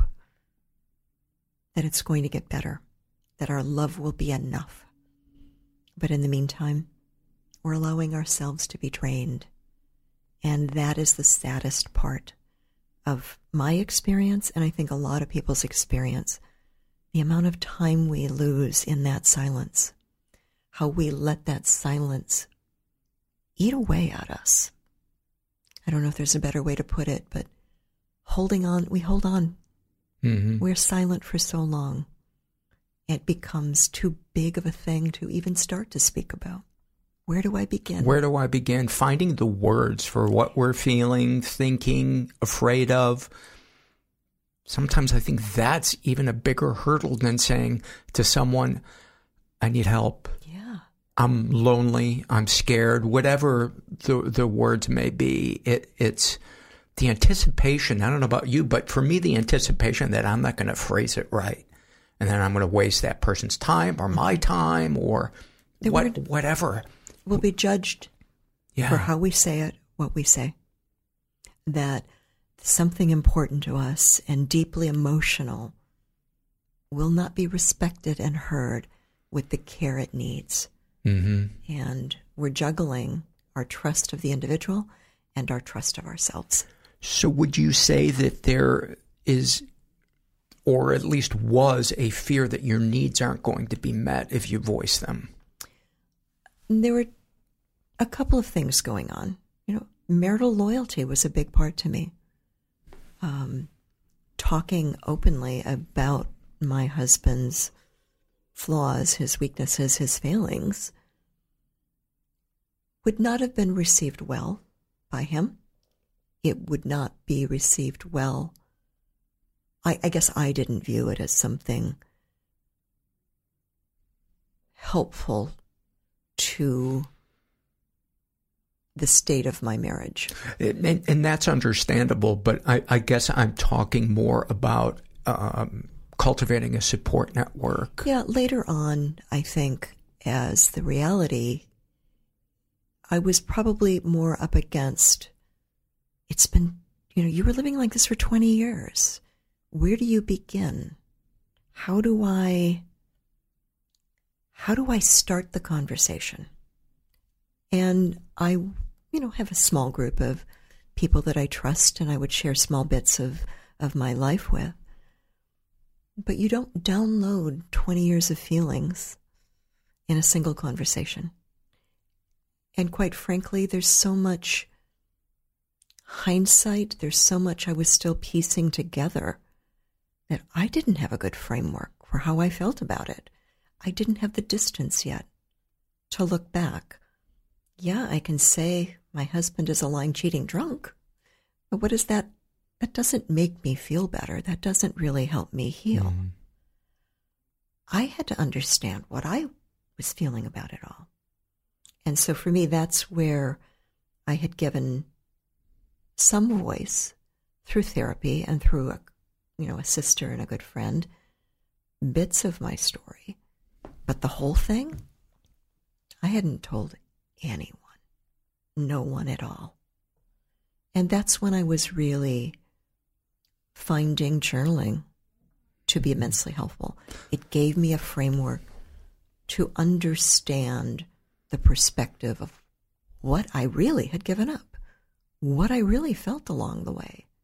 Speaker 13: that it's going to get better, that our love will be enough. But in the meantime, we're allowing ourselves to be drained. And that is the saddest part of my experience, and I think a lot of people's experience, the amount of time we lose in that silence, how we let that silence eat away at us. I don't know if there's a better way to put it, but holding on, we hold on. Mm-hmm. We're silent for so long. It becomes too big of a thing to even start to speak about. Where do I begin?
Speaker 4: Where do I begin? Finding the words for what we're feeling, thinking, afraid of. Sometimes I think that's even a bigger hurdle than saying to someone, I need help.
Speaker 13: Yeah.
Speaker 4: I'm lonely. I'm scared. Whatever the the words may be, it, it's the anticipation. I don't know about you, but for me, the anticipation that I'm not going to phrase it right. And then I'm going to waste that person's time or my time or what, whatever.
Speaker 13: We'll be judged
Speaker 4: yeah.
Speaker 13: for how we say it, what we say. That something important to us and deeply emotional will not be respected and heard with the care it needs.
Speaker 4: Mm-hmm.
Speaker 13: And we're juggling our trust of the individual and our trust of ourselves.
Speaker 4: So would you say that there is, or at least was, a fear that your needs aren't going to be met if you voice them?
Speaker 13: There were a couple of things going on. You know, marital loyalty was a big part to me. Um, talking openly about my husband's flaws, his weaknesses, his failings, would not have been received well by him. It would not be received well. I, I guess I didn't view it as something helpful to the state of my marriage.
Speaker 4: And, and that's understandable, but I, I guess I'm talking more about um, cultivating a support network.
Speaker 13: Yeah, later on, I think, as the reality, I was probably more up against, it's been, you know, you were living like this for twenty years. Where do you begin? How do I... How do I start the conversation? And I, you know, have a small group of people that I trust and I would share small bits of, of my life with. But you don't download twenty years of feelings in a single conversation. And quite frankly, there's so much hindsight, there's so much I was still piecing together that I didn't have a good framework for how I felt about it. I didn't have the distance yet to look back. Yeah, I can say my husband is a lying, cheating drunk, but what is that? That doesn't make me feel better. That doesn't really help me heal. Mm. I had to understand what I was feeling about it all. And so for me, that's where I had given some voice through therapy and through a, you know, a sister and a good friend, bits of my story. But the whole thing, I hadn't told anyone, no one at all. And that's when I was really finding journaling to be immensely helpful. It gave me a framework to understand the perspective of what I really had given up, what I really felt along the way.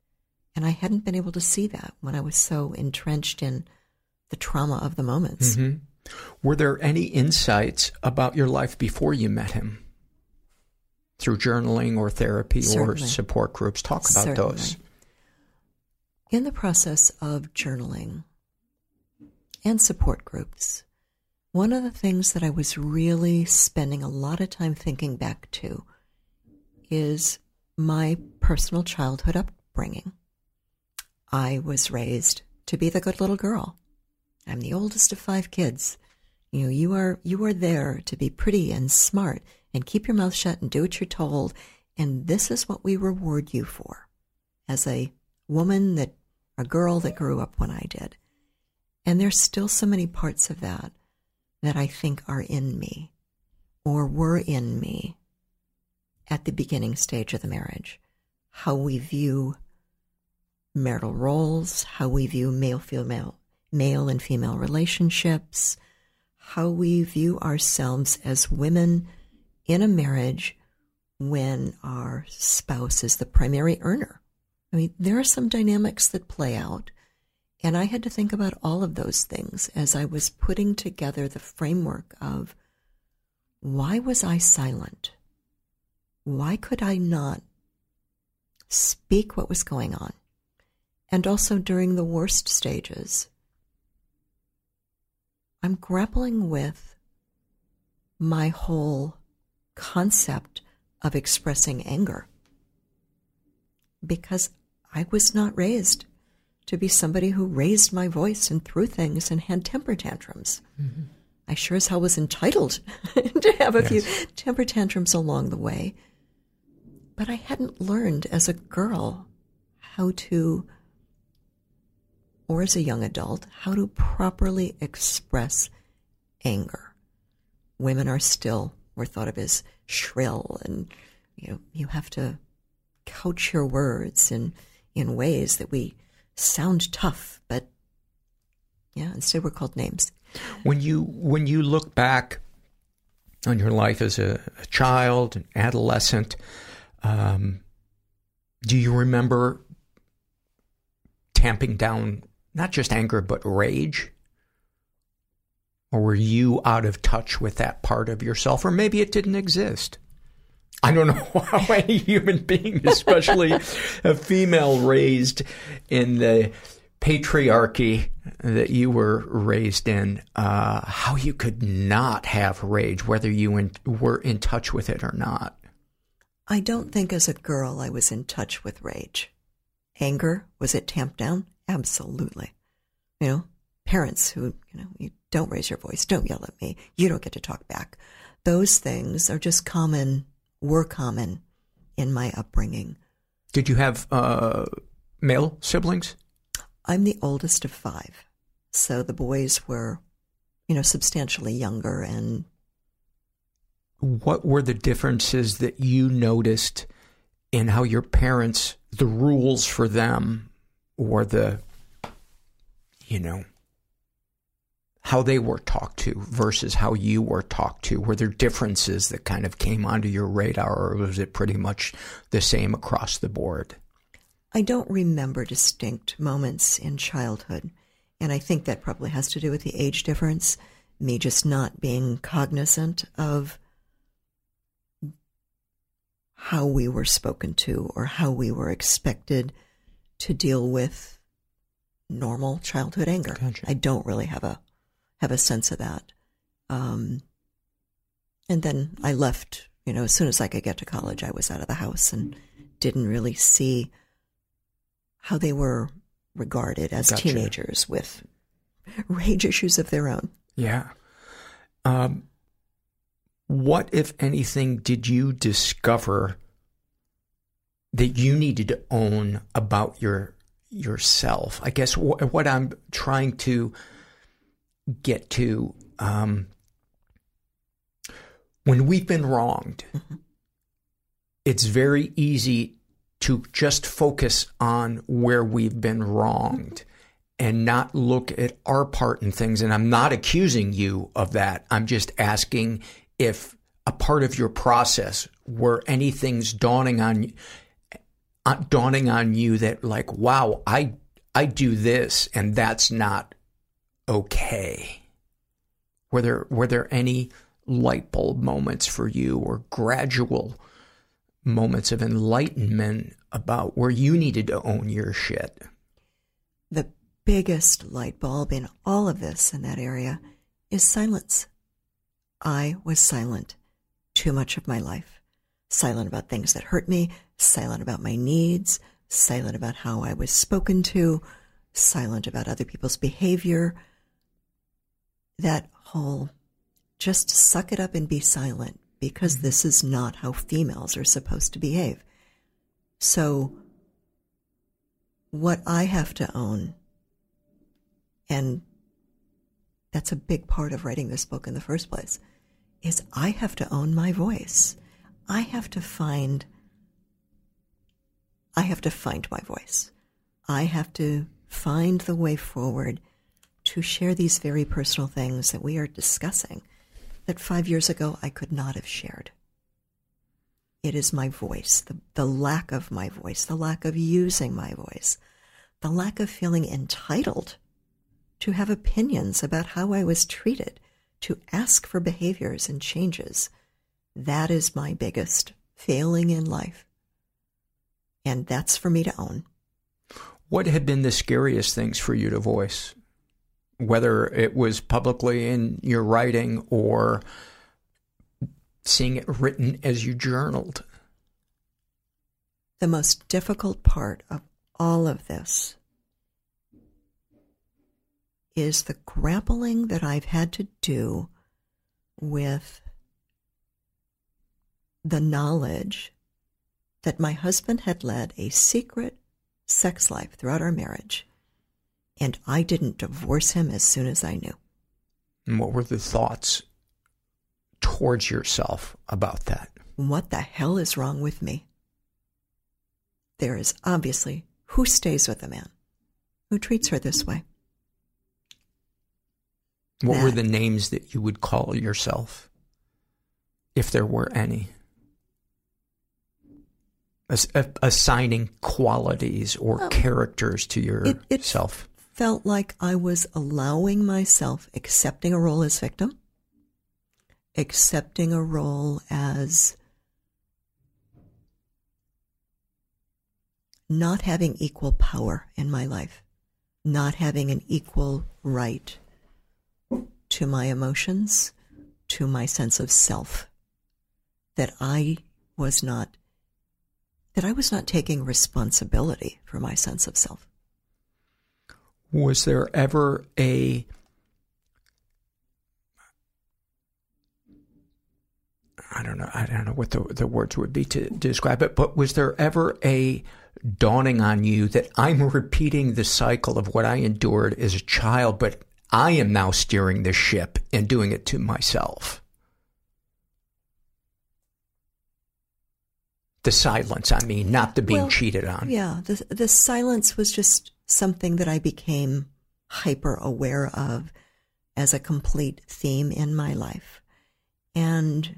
Speaker 13: And I hadn't been able to see that when I was so entrenched in the trauma of the moments.
Speaker 4: Mm-hmm. Were there any insights about your life before you met him? Through journaling or therapy
Speaker 13: Certainly.
Speaker 4: or support groups? Talk about
Speaker 13: Certainly.
Speaker 4: those.
Speaker 13: In the process of journaling and support groups, one of the things that I was really spending a lot of time thinking back to is my personal childhood upbringing. I was raised to be the good little girl. I'm the oldest of five kids. You know, you are you are there to be pretty and smart and keep your mouth shut and do what you're told, and this is what we reward you for. As a woman that, a girl that grew up when I did. And there's still so many parts of that that I think are in me or were in me at the beginning stage of the marriage. How we view marital roles, how we view male-female, male and female relationships, how we view ourselves as women in a marriage when our spouse is the primary earner. I mean, there are some dynamics that play out, and I had to think about all of those things as I was putting together the framework of why was I silent? Why could I not speak what was going on? And also during the worst stages, I'm grappling with my whole concept of expressing anger because I was not raised to be somebody who raised my voice and threw things and had temper tantrums. Mm-hmm. I sure as hell was entitled to have a yes. few temper tantrums along the way. But I hadn't learned as a girl how to, or as a young adult, how to properly express anger. Women are still, we're thought of as shrill, and you know, you have to couch your words in, in ways that we sound tough, but yeah, instead we're called names.
Speaker 4: When you when you look back on your life as a, a child, an adolescent, um, do you remember tamping down not just anger but rage? Or were you out of touch with that part of yourself? Or maybe it didn't exist. I don't know how any human being, especially a female raised in the patriarchy that you were raised in, uh, how you could not have rage, whether you in, were in touch with it or not.
Speaker 13: I don't think as a girl I was in touch with rage. Anger, was it tamped down? Absolutely. You know, parents who, you know, you don't raise your voice, don't yell at me, you don't get to talk back. Those things are just common, were common in my upbringing.
Speaker 4: Did you have uh, male siblings?
Speaker 13: I'm the oldest of five. So the boys were, you know, substantially younger. And
Speaker 4: what were the differences that you noticed in how your parents, the rules for them, or the, you know, how they were talked to versus how you were talked to? Were there differences that kind of came onto your radar, or was it pretty much the same across the board?
Speaker 13: I don't remember distinct moments in childhood, and I think that probably has to do with the age difference, me just not being cognizant of how we were spoken to or how we were expected to deal with normal childhood anger. Gotcha. I don't really have a have a sense of that. Um, and then I left, you know, as soon as I could get to college, I was out of the house and didn't really see how they were regarded as gotcha. Teenagers with rage issues of their own.
Speaker 4: Yeah. Um, what, if anything, did you discover that you needed to own about your yourself? I guess wh- what I'm trying to get to, um, when we've been wronged, mm-hmm. it's very easy to just focus on where we've been wronged and not look at our part in things. And I'm not accusing you of that. I'm just asking if a part of your process were any things dawning on dawning on you that, like, wow, I I do this and that's not okay? Were there were there any light bulb moments for you, or gradual moments of enlightenment about where you needed to own your shit?
Speaker 13: The biggest light bulb in all of this, in that area, is silence. I was silent too much of my life. Silent about things that hurt me, silent about my needs, silent about how I was spoken to, silent about other people's behavior. That whole just suck it up and be silent, because mm-hmm. this is not how females are supposed to behave. So what I have to own, and that's a big part of writing this book in the first place, is I have to own my voice. I have to find, I have to find my voice. I have to find the way forward to share these very personal things that we are discussing that five years ago I could not have shared. It is my voice, the, the lack of my voice, the lack of using my voice, the lack of feeling entitled to have opinions about how I was treated, to ask for behaviors and changes. That is my biggest failing in life. And that's for me to own.
Speaker 4: What had been the scariest things for you to voice? Whether it was publicly in your writing or seeing it written as you journaled?
Speaker 13: The most difficult part of all of this is the grappling that I've had to do with the knowledge that my husband had led a secret sex life throughout our marriage, and I didn't divorce him as soon as I knew.
Speaker 4: And what were the thoughts towards yourself about that?
Speaker 13: What the hell is wrong with me? There is obviously, who stays with a man who treats her this way?
Speaker 4: What
Speaker 13: that,
Speaker 4: were the names that you would call yourself, if there were any? As, uh, assigning qualities or well, characters to yourself.
Speaker 13: It, it felt like I was allowing myself, accepting a role as victim, accepting a role as not having equal power in my life, not having an equal right to my emotions, to my sense of self, that I was not, that I was not taking responsibility for my sense of self.
Speaker 4: Was there ever a, I don't know, I don't know what the, the words would be to describe it, but was there ever a dawning on you that I'm repeating the cycle of what I endured as a child, but I am now steering the ship and doing it to myself? The silence, I mean, not the being
Speaker 13: well,
Speaker 4: cheated on.
Speaker 13: Yeah, the the silence was just something that I became hyper aware of as a complete theme in my life. And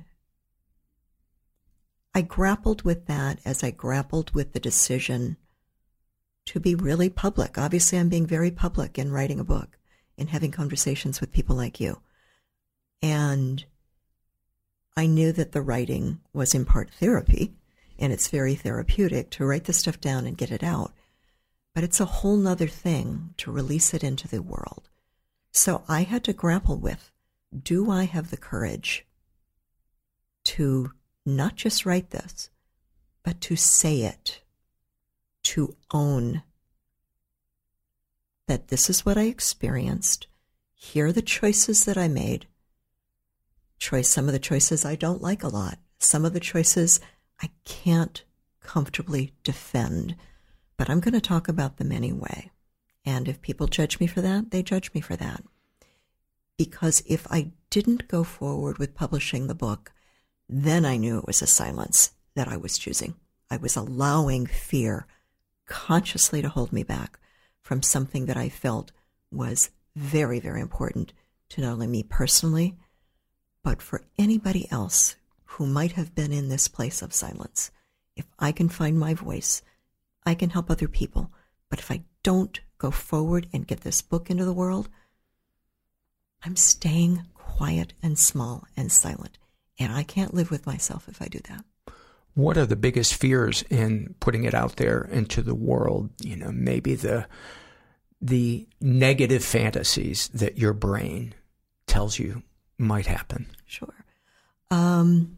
Speaker 13: I grappled with that as I grappled with the decision to be really public. Obviously, I'm being very public in writing a book and having conversations with people like you. And I knew that the writing was in part therapy, and it's very therapeutic to write this stuff down and get it out. But it's a whole nother thing to release it into the world. So I had to grapple with, do I have the courage to not just write this, but to say it, to own that this is what I experienced, here are the choices that I made, choice, some of the choices I don't like a lot, some of the choices I can't comfortably defend, but I'm going to talk about them anyway. And if people judge me for that, they judge me for that. Because if I didn't go forward with publishing the book, then I knew it was a silence that I was choosing. I was allowing fear consciously to hold me back from something that I felt was very, very important to not only me personally, but for anybody else who might have been in this place of silence. If I can find my voice I can help other people. But if I don't go forward and get this book into the world, I'm staying quiet and small and silent. And I can't live with myself if I do that.
Speaker 4: What are the biggest fears in putting it out there into the world? You know, maybe the the negative fantasies that your brain tells you might happen.
Speaker 13: Sure. Um,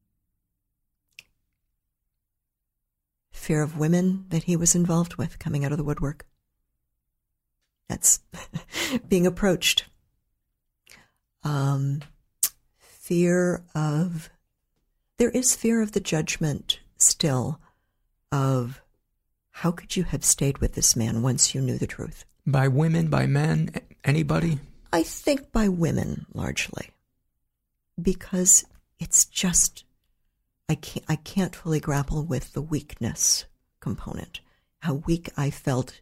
Speaker 13: fear of women that he was involved with coming out of the woodwork. That's being approached. Um, fear of, there is fear of the judgment still of how could you have stayed with this man once you knew the truth?
Speaker 4: By women, by men, anybody?
Speaker 13: I think by women largely, because it's just, I can't, I can't fully grapple with the weakness component, how weak I felt,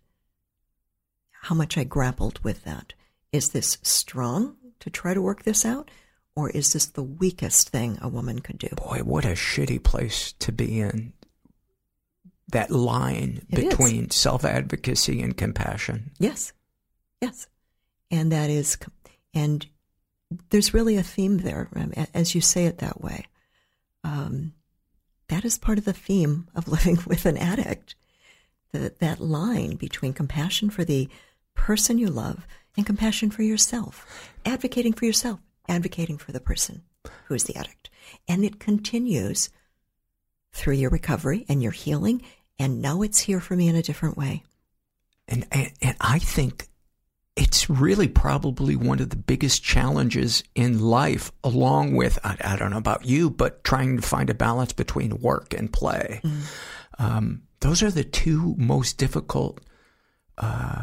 Speaker 13: how much I grappled with that. Is this strong to try to work this out, or is this the weakest thing a woman could do?
Speaker 4: Boy, what a shitty place to be in. That line
Speaker 13: it
Speaker 4: between
Speaker 13: is.
Speaker 4: self-advocacy and compassion.
Speaker 13: Yes, yes. And that is, and there's really a theme there, as you say it that way. Um, that is part of the theme of living with an addict. The, that line between compassion for the person you love and compassion for yourself. Advocating for yourself, advocating for the person who is the addict. And it continues through your recovery and your healing, and now it's here for me in a different way.
Speaker 4: And, and, and I think it's really probably one of the biggest challenges in life, along with, I, I don't know about you, but trying to find a balance between work and play. Mm. Um, those are the two most difficult uh,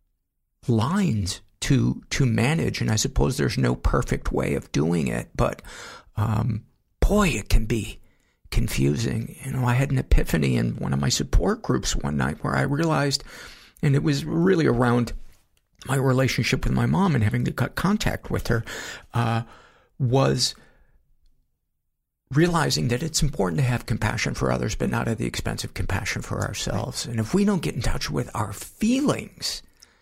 Speaker 4: lines to to manage. And I suppose there's no perfect way of doing it, but um, boy, it can be confusing. You know, I had an epiphany in one of my support groups one night where I realized, and it was really around my relationship with my mom and having to cut contact with her, uh, was realizing that it's important to have compassion for others, but not at the expense of compassion for ourselves. And if we don't get in touch with our feelings,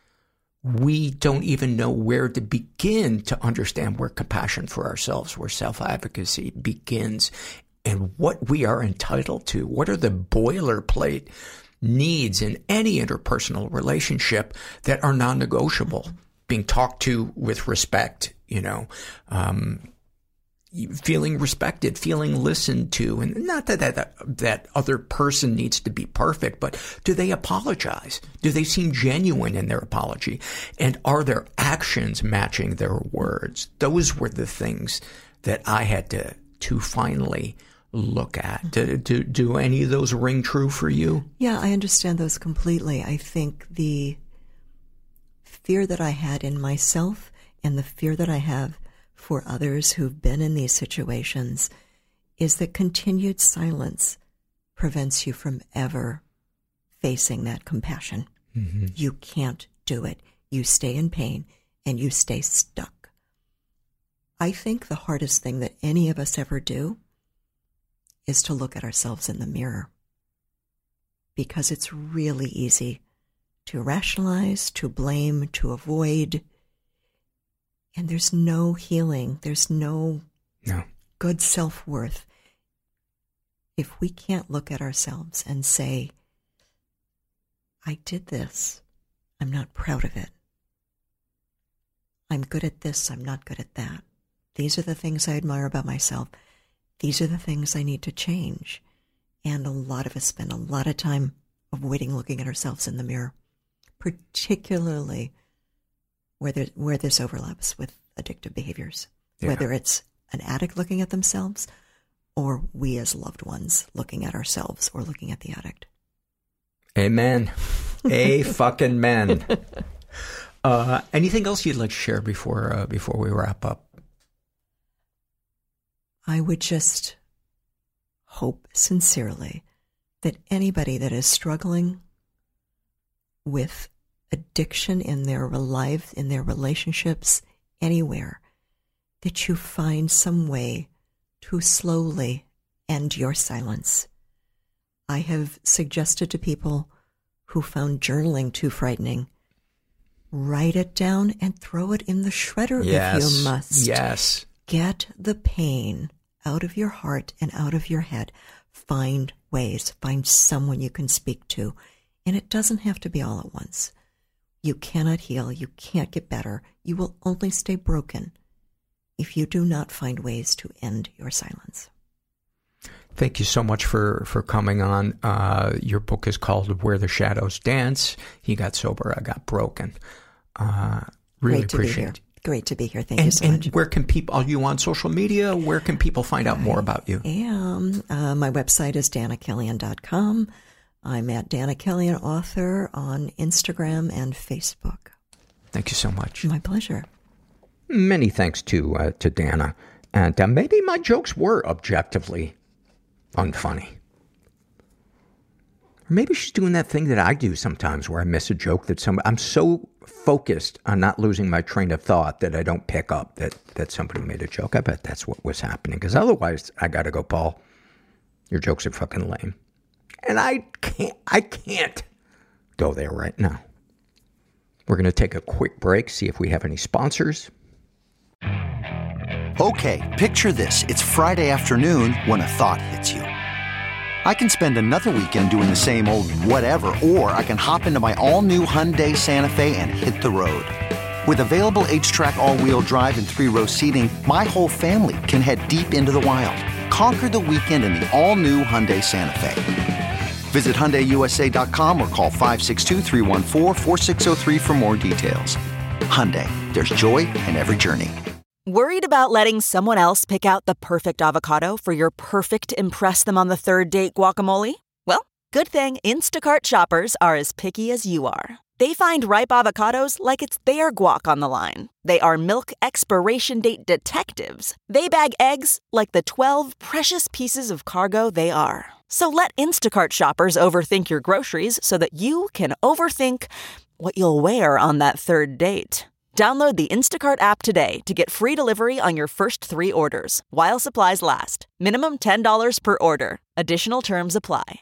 Speaker 4: we don't even know where to begin to understand where compassion for ourselves, where self-advocacy begins, and what we are entitled to. What are the boilerplate needs in any interpersonal relationship that are non-negotiable? Being talked to with respect, you know, um, feeling respected, feeling listened to, and not that, that that other person needs to be perfect, but do they apologize? Do they seem genuine in their apology? And are their actions matching their words? Those were the things that I had to to finally look at. Do, do, do any of those ring true for you?
Speaker 13: Yeah, I understand those completely. I think the fear that I had in myself and the fear that I have for others who've been in these situations is that continued silence prevents you from ever facing that compassion. Mm-hmm. You can't do it. You stay in pain and you stay stuck. I think the hardest thing that any of us ever do is to look at ourselves in the mirror, because it's really easy to rationalize, to blame, to avoid. And there's no healing. There's no,
Speaker 4: no.
Speaker 13: good self-worth if we can't look at ourselves and say, I did this. I'm not proud of it. I'm good at this. I'm not good at that. These are the things I admire about myself. These are the things I need to change. And a lot of us spend a lot of time avoiding looking at ourselves in the mirror, particularly where there, where this overlaps with addictive behaviors, yeah. Whether it's an addict looking at themselves or we as loved ones looking at ourselves or looking at the addict.
Speaker 4: Amen. A fucking man. Uh, anything else you'd like to share before uh, before we wrap up?
Speaker 13: I would just hope sincerely that anybody that is struggling with addiction in their life, in their relationships, anywhere, that you find some way to slowly end your silence. I have suggested to people who found journaling too frightening. Write it down and throw it in the shredder
Speaker 4: Yes.
Speaker 13: if you must.
Speaker 4: Yes.
Speaker 13: Get the pain out of your heart and out of your head. Find ways. Find someone you can speak to. And it doesn't have to be all at once. You cannot heal. You can't get better. You will only stay broken if you do not find ways to end your silence.
Speaker 4: Thank you so much for, for coming on. Uh, your book is called Where the Shadows Dance. He got sober, I got broken. Uh, really
Speaker 13: Great to
Speaker 4: appreciate
Speaker 13: be here.
Speaker 4: it.
Speaker 13: Great to be here. Thank
Speaker 4: and,
Speaker 13: you so
Speaker 4: and
Speaker 13: much.
Speaker 4: where can people, are you on social media? Where can people find out more about you?
Speaker 13: I am. Uh, my website is dana killian dot com. I'm at Dana Killian Author on Instagram and Facebook.
Speaker 4: Thank you so much.
Speaker 13: My pleasure.
Speaker 4: Many thanks to uh, to Dana. And uh, maybe my jokes were objectively unfunny. Or maybe she's doing that thing that I do sometimes where I miss a joke that some I'm so focused on not losing my train of thought that I don't pick up that, that somebody made a joke. I bet that's what was happening. Because otherwise, I got to go, Paul, your jokes are fucking lame. And I can't, I can't go there right now. We're going to take a quick break, see if we have any sponsors.
Speaker 8: Okay, picture this. It's Friday afternoon when a thought hits you. I can spend another weekend doing the same old whatever, or I can hop into my all-new Hyundai Santa Fe and hit the road. With available H-Track all-wheel drive and three-row seating, my whole family can head deep into the wild. Conquer the weekend in the all-new Hyundai Santa Fe. Visit Hyundai U S A dot com or call five six two, three one four, four six zero three for more details. Hyundai, there's joy in every journey.
Speaker 5: Worried about letting someone else pick out the perfect avocado for your perfect impress-them-on-the-third-date guacamole? Well, good thing Instacart shoppers are as picky as you are. They find ripe avocados like it's their guac on the line. They are milk expiration date detectives. They bag eggs like the twelve precious pieces of cargo they are. So let Instacart shoppers overthink your groceries so that you can overthink what you'll wear on that third date. Download the Instacart app today to get free delivery on your first three orders, while supplies last. Minimum ten dollars per order. Additional terms apply.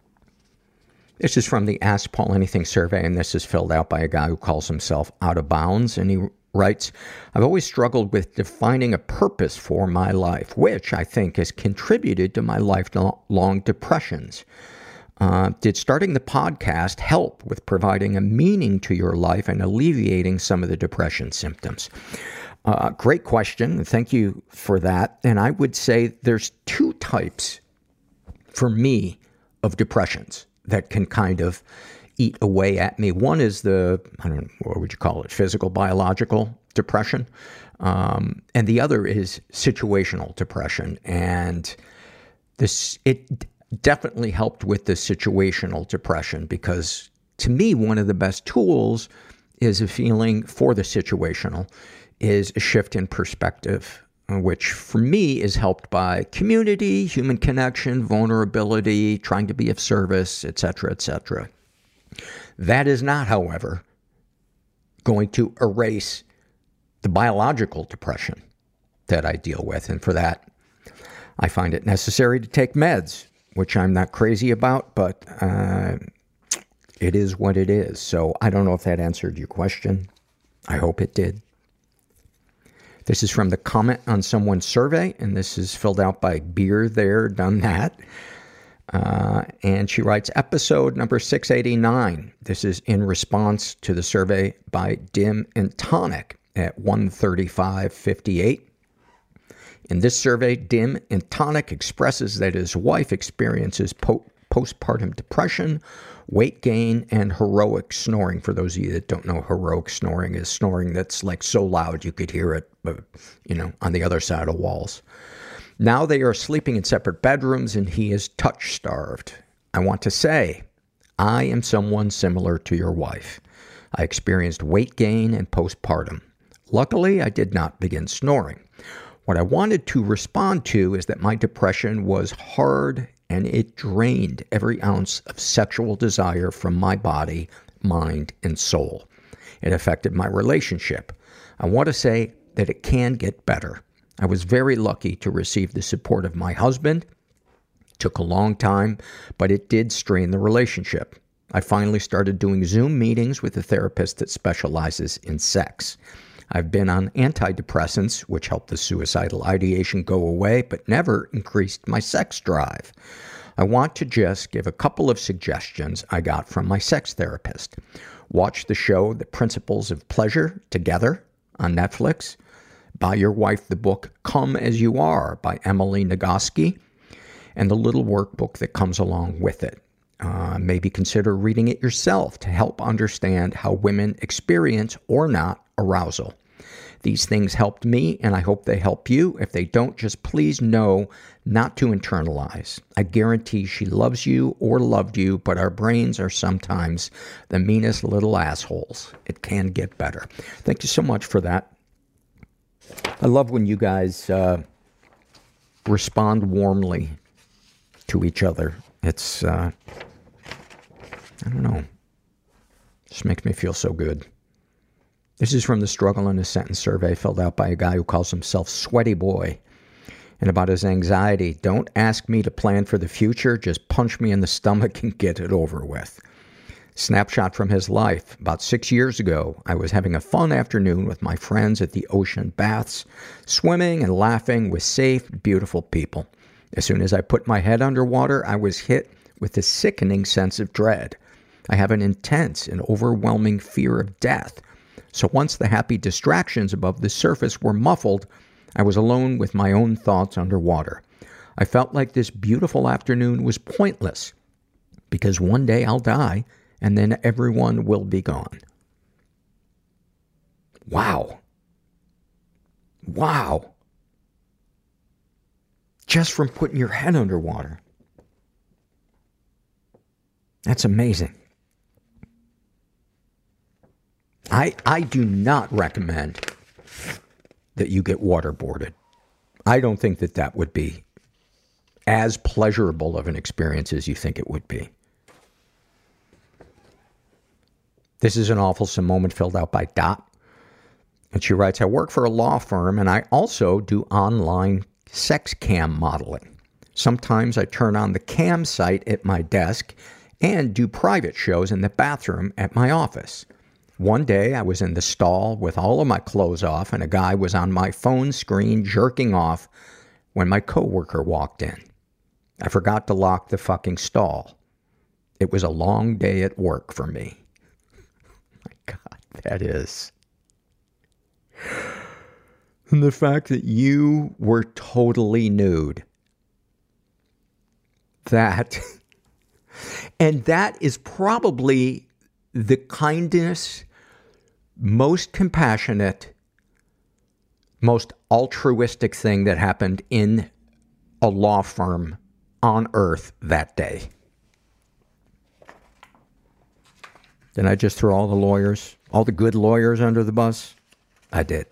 Speaker 4: This is from the Ask Paul Anything survey, and this is filled out by a guy who calls himself Out of Bounds, and he writes, I've always struggled with defining a purpose for my life, which I think has contributed to my lifelong depressions. Uh, did starting the podcast help with providing a meaning to your life and alleviating some of the depression symptoms? Uh, great question. Thank you for that. And I would say there's two types, for me, of depressions that can kind of eat away at me. One is the, I don't know, what would you call it, physical, biological depression. Um, and the other is situational depression. And this, it definitely helped with the situational depression because to me, one of the best tools is a feeling for the situational is a shift in perspective, which for me is helped by community, human connection, vulnerability, trying to be of service, et cetera, et cetera. That is not, however, going to erase the biological depression that I deal with. And for that, I find it necessary to take meds, which I'm not crazy about, but uh, it is what it is. So I don't know if that answered your question. I hope it did. This is from the comment on someone's survey, and this is filled out by Beer There, Done That. Uh, and she writes, episode number six eighty-nine. This is in response to the survey by Dim and Tonic at one thirty-five fifty-eight. In this survey, Dim and Tonic expresses that his wife experiences po- postpartum depression, weight gain, and heroic snoring. For those of you that don't know, heroic snoring is snoring that's like so loud you could hear it, you know, on the other side of walls. Now they are sleeping in separate bedrooms and he is touch-starved. I want to say, I am someone similar to your wife. I experienced weight gain and postpartum. Luckily, I did not begin snoring. What I wanted to respond to is that my depression was hard and it drained every ounce of sexual desire from my body, mind, and soul. It affected my relationship. I want to say that it can get better. I was very lucky to receive the support of my husband. It took a long time, but it did strain the relationship. I finally started doing Zoom meetings with a therapist that specializes in sex. I've been on antidepressants, which helped the suicidal ideation go away, but never increased my sex drive. I want to just give a couple of suggestions I got from my sex therapist. Watch the show The Principles of Pleasure Together on Netflix. Buy your wife the book Come As You Are by Emily Nagoski, and the little workbook that comes along with it. Uh, maybe consider reading it yourself to help understand how women experience or not arousal. These things helped me, and I hope they help you. If they don't, just please know not to internalize. I guarantee she loves you or loved you, but our brains are sometimes the meanest little assholes. It can get better. Thank you so much for that. I love when you guys uh, respond warmly to each other. It's, uh, I don't know, just makes me feel so good. This is from the Struggle in a Sentence survey filled out by a guy who calls himself Sweaty Boy. And about his anxiety, don't ask me to plan for the future, just punch me in the stomach and get it over with. Snapshot from his life. About six years ago, I was having a fun afternoon with my friends at the ocean baths, swimming and laughing with safe, beautiful people. As soon as I put my head underwater, I was hit with a sickening sense of dread. I have an intense and overwhelming fear of death. So once the happy distractions above the surface were muffled, I was alone with my own thoughts underwater. I felt like this beautiful afternoon was pointless, because one day I'll die, and then everyone will be gone. Wow. Wow. Just from putting your head underwater. That's amazing. I, I do not recommend that you get waterboarded. I don't think that that would be as pleasurable of an experience as you think it would be. This is an awfulsome moment filled out by Dot. And she writes, I work for a law firm and I also do online sex cam modeling. Sometimes I turn on the cam site at my desk and do private shows in the bathroom at my office. One day I was in the stall with all of my clothes off and a guy was on my phone screen jerking off when my coworker walked in. I forgot to lock the fucking stall. It was a long day at work for me. My God, that is. And the fact that you were totally nude. That. And that is probably the kindest, most compassionate, most altruistic thing that happened in a law firm on earth that day. Did I just throw all the lawyers, all the good lawyers under the bus? I did.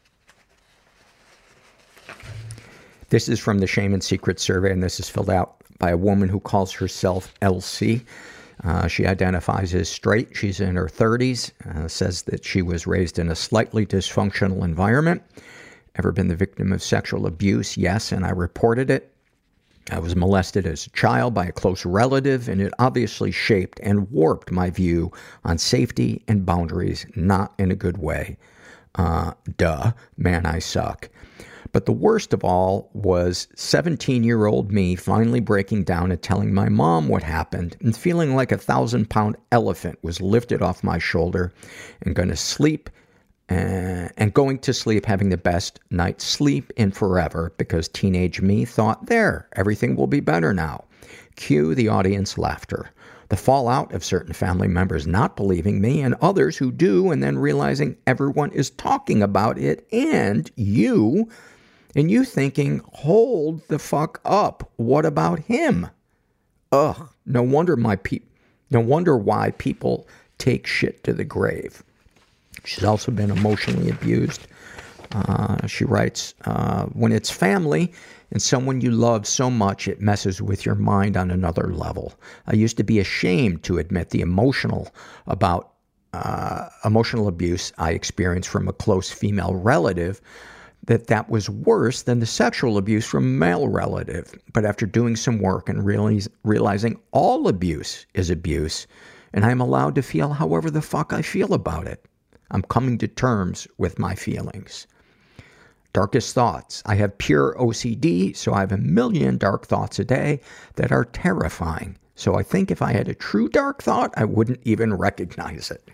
Speaker 4: This is from the Shame and Secrets survey, and this is filled out by a woman who calls herself L C. Uh, she identifies as straight. She's in her thirties. Uh, says that she was raised in a slightly dysfunctional environment. Ever been the victim of sexual abuse? Yes, and I reported it. I was molested as a child by a close relative, and it obviously shaped and warped my view on safety and boundaries, not in a good way. Uh, duh, man, I suck. But the worst of all was seventeen-year-old me finally breaking down and telling my mom what happened and feeling like a thousand-pound elephant was lifted off my shoulder and going to sleep uh, and going to sleep having the best night's sleep in forever because teenage me thought, there, everything will be better now. Cue the audience laughter. The fallout of certain family members not believing me and others who do and then realizing everyone is talking about it and you... And you thinking, hold the fuck up. What about him? Ugh, no wonder my pe- no wonder why people take shit to the grave. She's also been emotionally abused. Uh, she writes, uh, when it's family and someone you love so much, it messes with your mind on another level. I used to be ashamed to admit the emotional about uh, emotional abuse I experienced from a close female relative, that that was worse than the sexual abuse from a male relative. But after doing some work and realize, realizing all abuse is abuse, and I'm allowed to feel however the fuck I feel about it. I'm coming to terms with my feelings. Darkest thoughts. I have pure O C D, so I have a million dark thoughts a day that are terrifying. So I think if I had a true dark thought, I wouldn't even recognize it.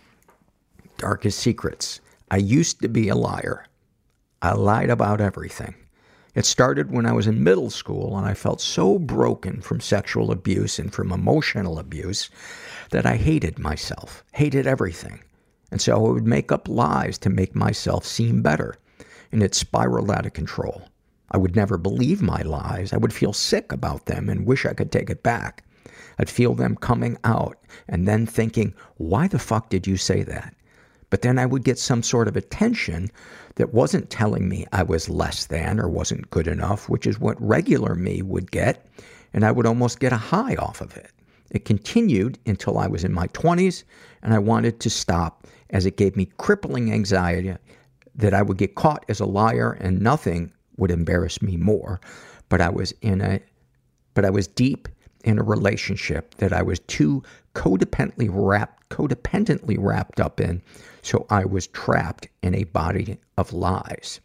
Speaker 4: Darkest secrets. I used to be a liar. I lied about everything. It started when I was in middle school, and I felt so broken from sexual abuse and from emotional abuse that I hated myself, hated everything. And so I would make up lies to make myself seem better. And it spiraled out of control. I would never believe my lies. I would feel sick about them and wish I could take it back. I'd feel them coming out and then thinking, why the fuck did you say that? But then I would get some sort of attention that wasn't telling me I was less than or wasn't good enough, which is what regular me would get, and I would almost get a high off of it. It continued until I was in my twenties, and I wanted to stop as it gave me crippling anxiety that I would get caught as a liar and nothing would embarrass me more. But I was in a, but I was deep in a relationship that I was too codependently wrapped, codependently wrapped up in, so I was trapped in a body of lies.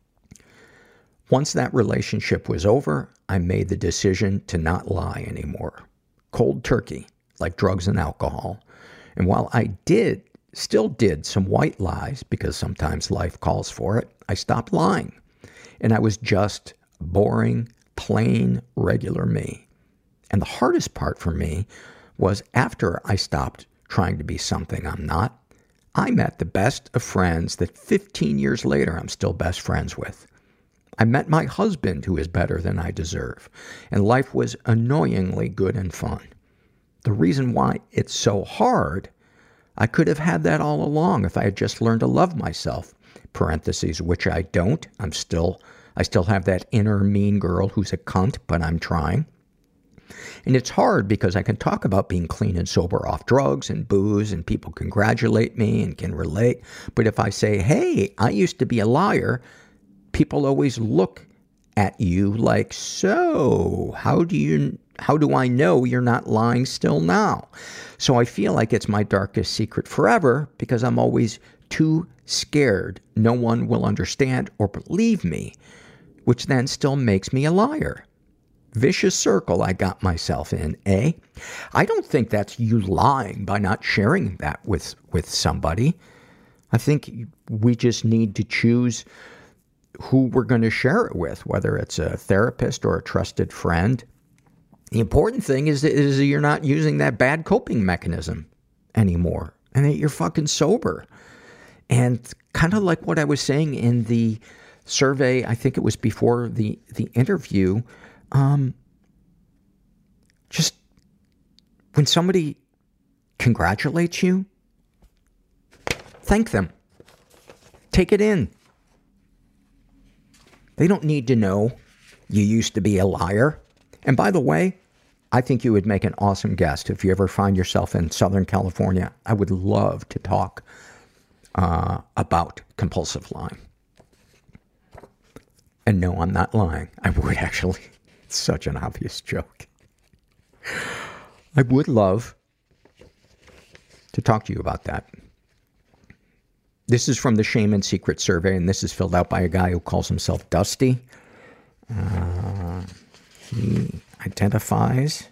Speaker 4: Once that relationship was over, I made the decision to not lie anymore. Cold turkey, like drugs and alcohol. And while I did Still did some white lies, because sometimes life calls for it, I stopped lying. And I was just boring, plain, regular me. And the hardest part for me was after I stopped trying to be something I'm not, I met the best of friends that fifteen years later I'm still best friends with. I met my husband, who is better than I deserve. And life was annoyingly good and fun. The reason why it's so hard, I could have had that all along if I had just learned to love myself. Parentheses, which I don't. I'm still, I still have that inner mean girl who's a cunt, but I'm trying. And it's hard because I can talk about being clean and sober off drugs and booze, and people congratulate me and can relate. But if I say, hey, I used to be a liar, people always look at you like, so how do you, how do I know you're not lying still now? So I feel like it's my darkest secret forever because I'm always too scared no one will understand or believe me, which then still makes me a liar. Vicious circle I got myself in, eh? I don't think that's you lying by not sharing that with, with somebody. I think we just need to choose who we're going to share it with, whether it's a therapist or a trusted friend. The important thing is that, is that you're not using that bad coping mechanism anymore, and that you're fucking sober. And kind of like what I was saying in the survey, I think it was before the, the interview, um, just when somebody congratulates you, thank them. Take it in. They don't need to know you used to be a liar. And by the way, I think you would make an awesome guest if you ever find yourself in Southern California. I would love to talk uh, about compulsive lying. And no, I'm not lying. I would actually. It's such an obvious joke. I would love to talk to you about that. This is from the Shame and Secret survey, and this is filled out by a guy who calls himself Dusty. Uh, he identifies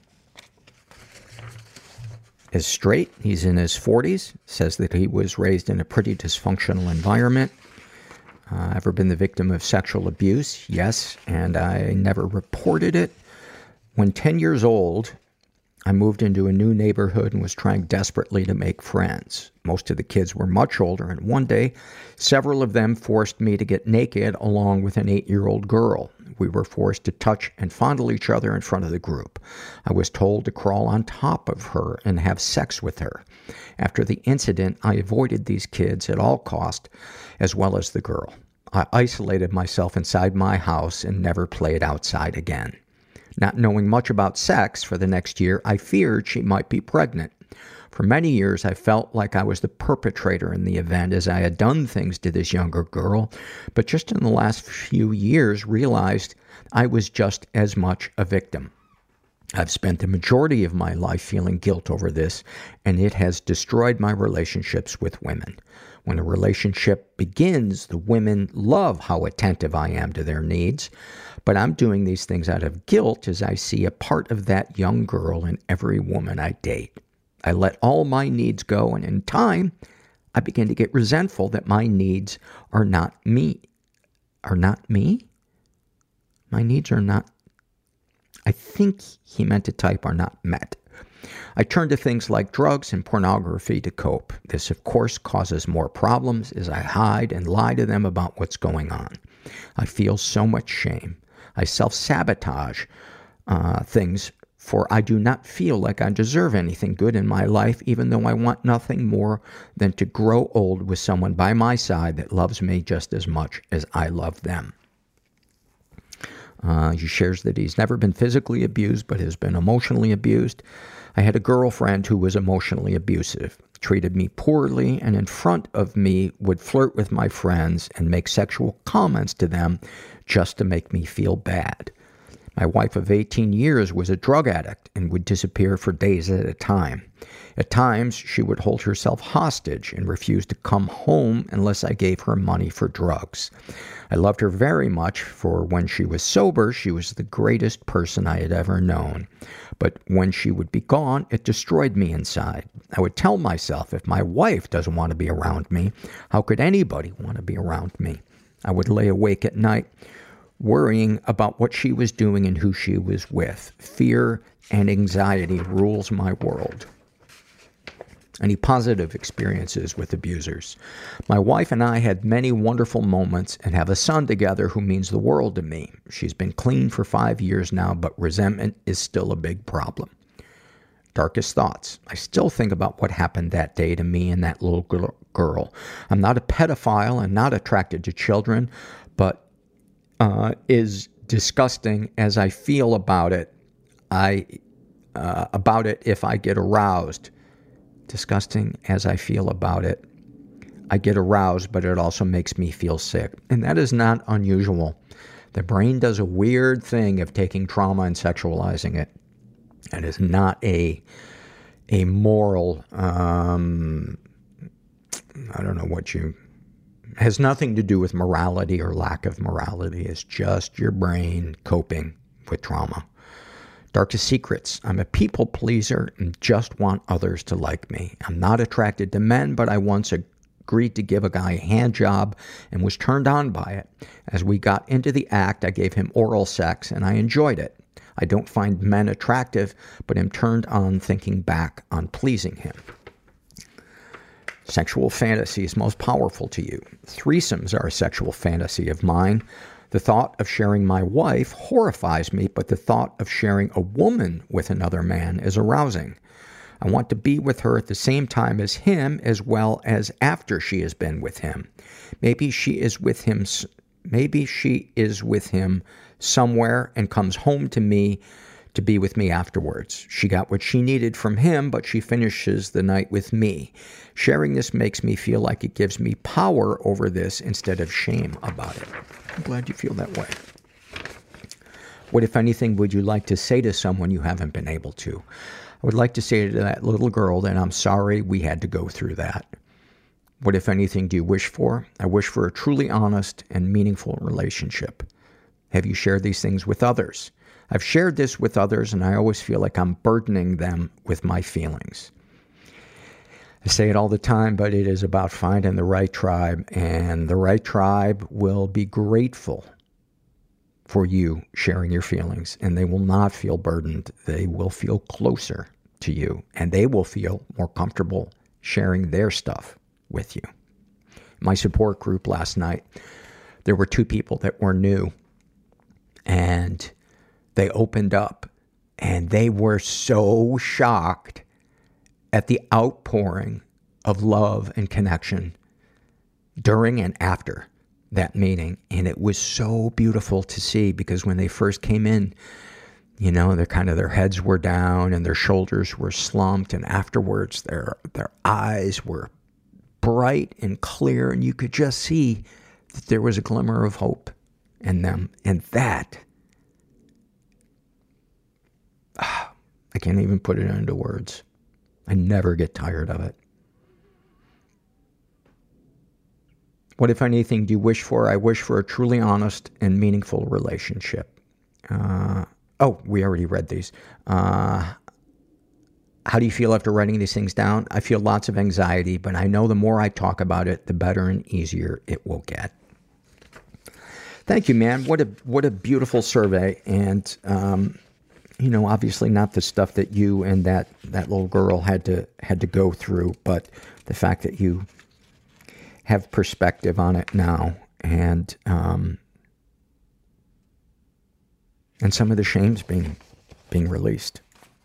Speaker 4: as straight. He's in his forties. Says that he was raised in a pretty dysfunctional environment. Uh, ever been the victim of sexual abuse? Yes, and I never reported it. When ten years old, I moved into a new neighborhood and was trying desperately to make friends. Most of the kids were much older, and one day, several of them forced me to get naked along with an eight-year-old girl. We were forced to touch and fondle each other in front of the group. I was told to crawl on top of her and have sex with her. After the incident, I avoided these kids at all cost, as well as the girl. I isolated myself inside my house and never played outside again. Not knowing much about sex for the next year, I feared she might be pregnant. For many years, I felt like I was the perpetrator in the event, as I had done things to this younger girl, but just in the last few years realized I was just as much a victim. I've spent the majority of my life feeling guilt over this, and it has destroyed my relationships with women. When a relationship begins, the women love how attentive I am to their needs, but I'm doing these things out of guilt as I see a part of that young girl in every woman I date. I let all my needs go, and in time, I begin to get resentful that my needs are not me. Are not me? My needs are not I think he meant to type are not met. I turn to things like drugs and pornography to cope. This, of course, causes more problems as I hide and lie to them about what's going on. I feel so much shame. I self-sabotage uh, things, for I do not feel like I deserve anything good in my life, even though I want nothing more than to grow old with someone by my side that loves me just as much as I love them. Uh, he shares that he's never been physically abused, but has been emotionally abused. I had a girlfriend who was emotionally abusive, treated me poorly, and in front of me would flirt with my friends and make sexual comments to them just to make me feel bad. My wife of eighteen years was a drug addict and would disappear for days at a time. At times, she would hold herself hostage and refuse to come home unless I gave her money for drugs. I loved her very much, for when she was sober, she was the greatest person I had ever known. But when she would be gone, it destroyed me inside. I would tell myself, if my wife doesn't want to be around me, how could anybody want to be around me? I would lay awake at night, worrying about what she was doing and who she was with. Fear and anxiety rules my world. Any positive experiences with abusers? My wife and I had many wonderful moments and have a son together who means the world to me. She's been clean for five years now, but resentment is still a big problem. Darkest thoughts. I still think about what happened that day to me and that little girl. I'm not a pedophile and not attracted to children, but uh, is disgusting as I feel about it. I uh, about it if I get aroused. Disgusting as I feel about it. I get aroused, but it also makes me feel sick. And that is not unusual. The brain does a weird thing of taking trauma and sexualizing it. It is not a a moral, um, I don't know what you, has nothing to do with morality or lack of morality. It's just your brain coping with trauma. Darkest secrets. I'm a people pleaser and just want others to like me. I'm not attracted to men, but I once agreed to give a guy a hand job and was turned on by it. As we got into the act, I gave him oral sex and I enjoyed it. I don't find men attractive, but am turned on thinking back on pleasing him. Sexual fantasies most powerful to you. Threesomes are a sexual fantasy of mine. The thought of sharing my wife horrifies me, but the thought of sharing a woman with another man is arousing. I want to be with her at the same time as him, as well as after she has been with him. Maybe she is with him, maybe she is with him somewhere and comes home to me to be with me afterwards. She got what she needed from him, but she finishes the night with me. Sharing this makes me feel like it gives me power over this instead of shame about it. I'm glad you feel that way. What, if anything, would you like to say to someone you haven't been able to? I would like to say to that little girl that I'm sorry we had to go through that. What, if anything, do you wish for? I wish for a truly honest and meaningful relationship. Have you shared these things with others? I've shared this with others, and I always feel like I'm burdening them with my feelings. I say it all the time, but it is about finding the right tribe, and the right tribe will be grateful for you sharing your feelings, and they will not feel burdened. They will feel closer to you, and they will feel more comfortable sharing their stuff with you. My support group last night, there were two people that were new, and they opened up, and they were so shocked at the outpouring of love and connection during and after that meeting. And it was so beautiful to see, because when they first came in, you know, they're kind of, their heads were down and their shoulders were slumped, and afterwards their their eyes were bright and clear, and you could just see that there was a glimmer of hope in them. And that I can't even put it into words. I never get tired of it. What, if anything, do you wish for? I wish for a truly honest and meaningful relationship. Uh, oh, we already read these. Uh, how do you feel after writing these things down? I feel lots of anxiety, but I know the more I talk about it, the better and easier it will get. Thank you, man. What a what a beautiful survey. And, um, you know, obviously not the stuff that you and that, that little girl had to had to go through, but the fact that you have perspective on it now, and um, and some of the shame's being being released.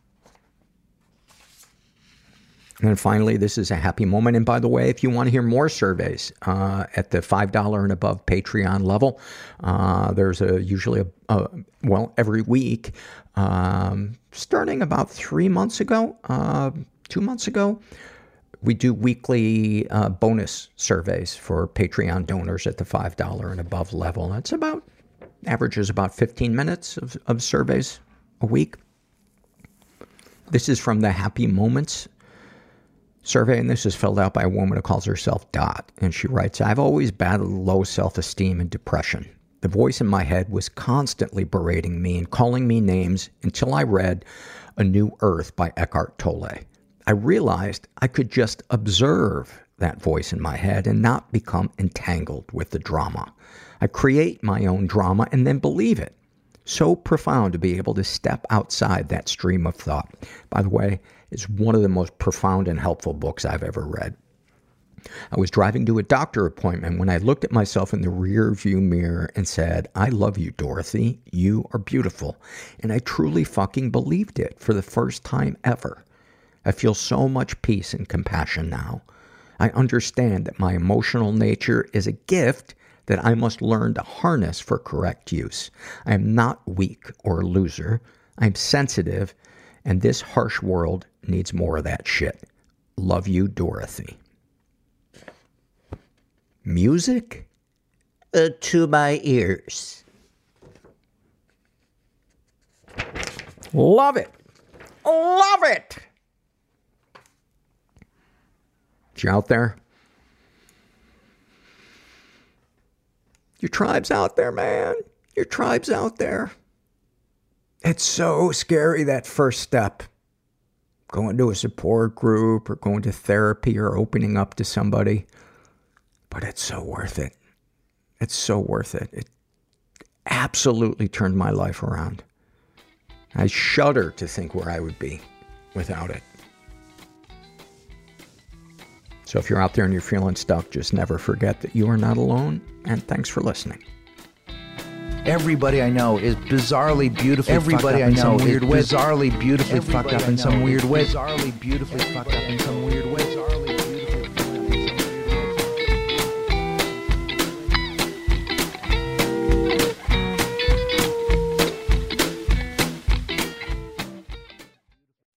Speaker 4: And then finally, this is a happy moment. And by the way, if you want to hear more surveys uh, at the five dollars and above Patreon level, uh, there's a usually a, a well every week, um, starting about three months ago, uh, two months ago. We do weekly uh, bonus surveys for Patreon donors at the five dollars and above level. That's about, averages about fifteen minutes of, of surveys a week. This is from the Happy Moments survey, and this is filled out by a woman who calls herself Dot. And she writes, I've always battled low self-esteem and depression. The voice in my head was constantly berating me and calling me names until I read A New Earth by Eckhart Tolle. I realized I could just observe that voice in my head and not become entangled with the drama. I create my own drama and then believe it. So profound to be able to step outside that stream of thought. By the way, it's one of the most profound and helpful books I've ever read. I was driving to a doctor appointment when I looked at myself in the rear view mirror and said, I love you, Dorothy. You are beautiful. And I truly fucking believed it for the first time ever. I feel so much peace and compassion now. I understand that my emotional nature is a gift that I must learn to harness for correct use. I am not weak or a loser. I'm sensitive, and this harsh world needs more of that shit. Love you, Dorothy. Music uh, to my ears. Love it. Love it. You out there? Your tribe's out there, man. Your tribe's out there. It's so scary, that first step. Going to a support group or going to therapy or opening up to somebody. But it's so worth it. It's so worth it. It absolutely turned my life around. I shudder to think where I would be without it. So if you're out there and you're feeling stuck, just never forget that you are not alone, and thanks for listening.
Speaker 14: Everybody I know is bizarrely beautifully Everybody fucked up I in know some weird is bizarrely beautifully Everybody fucked up in some weird way. Bizarrely beautifully fucked up in some weird way.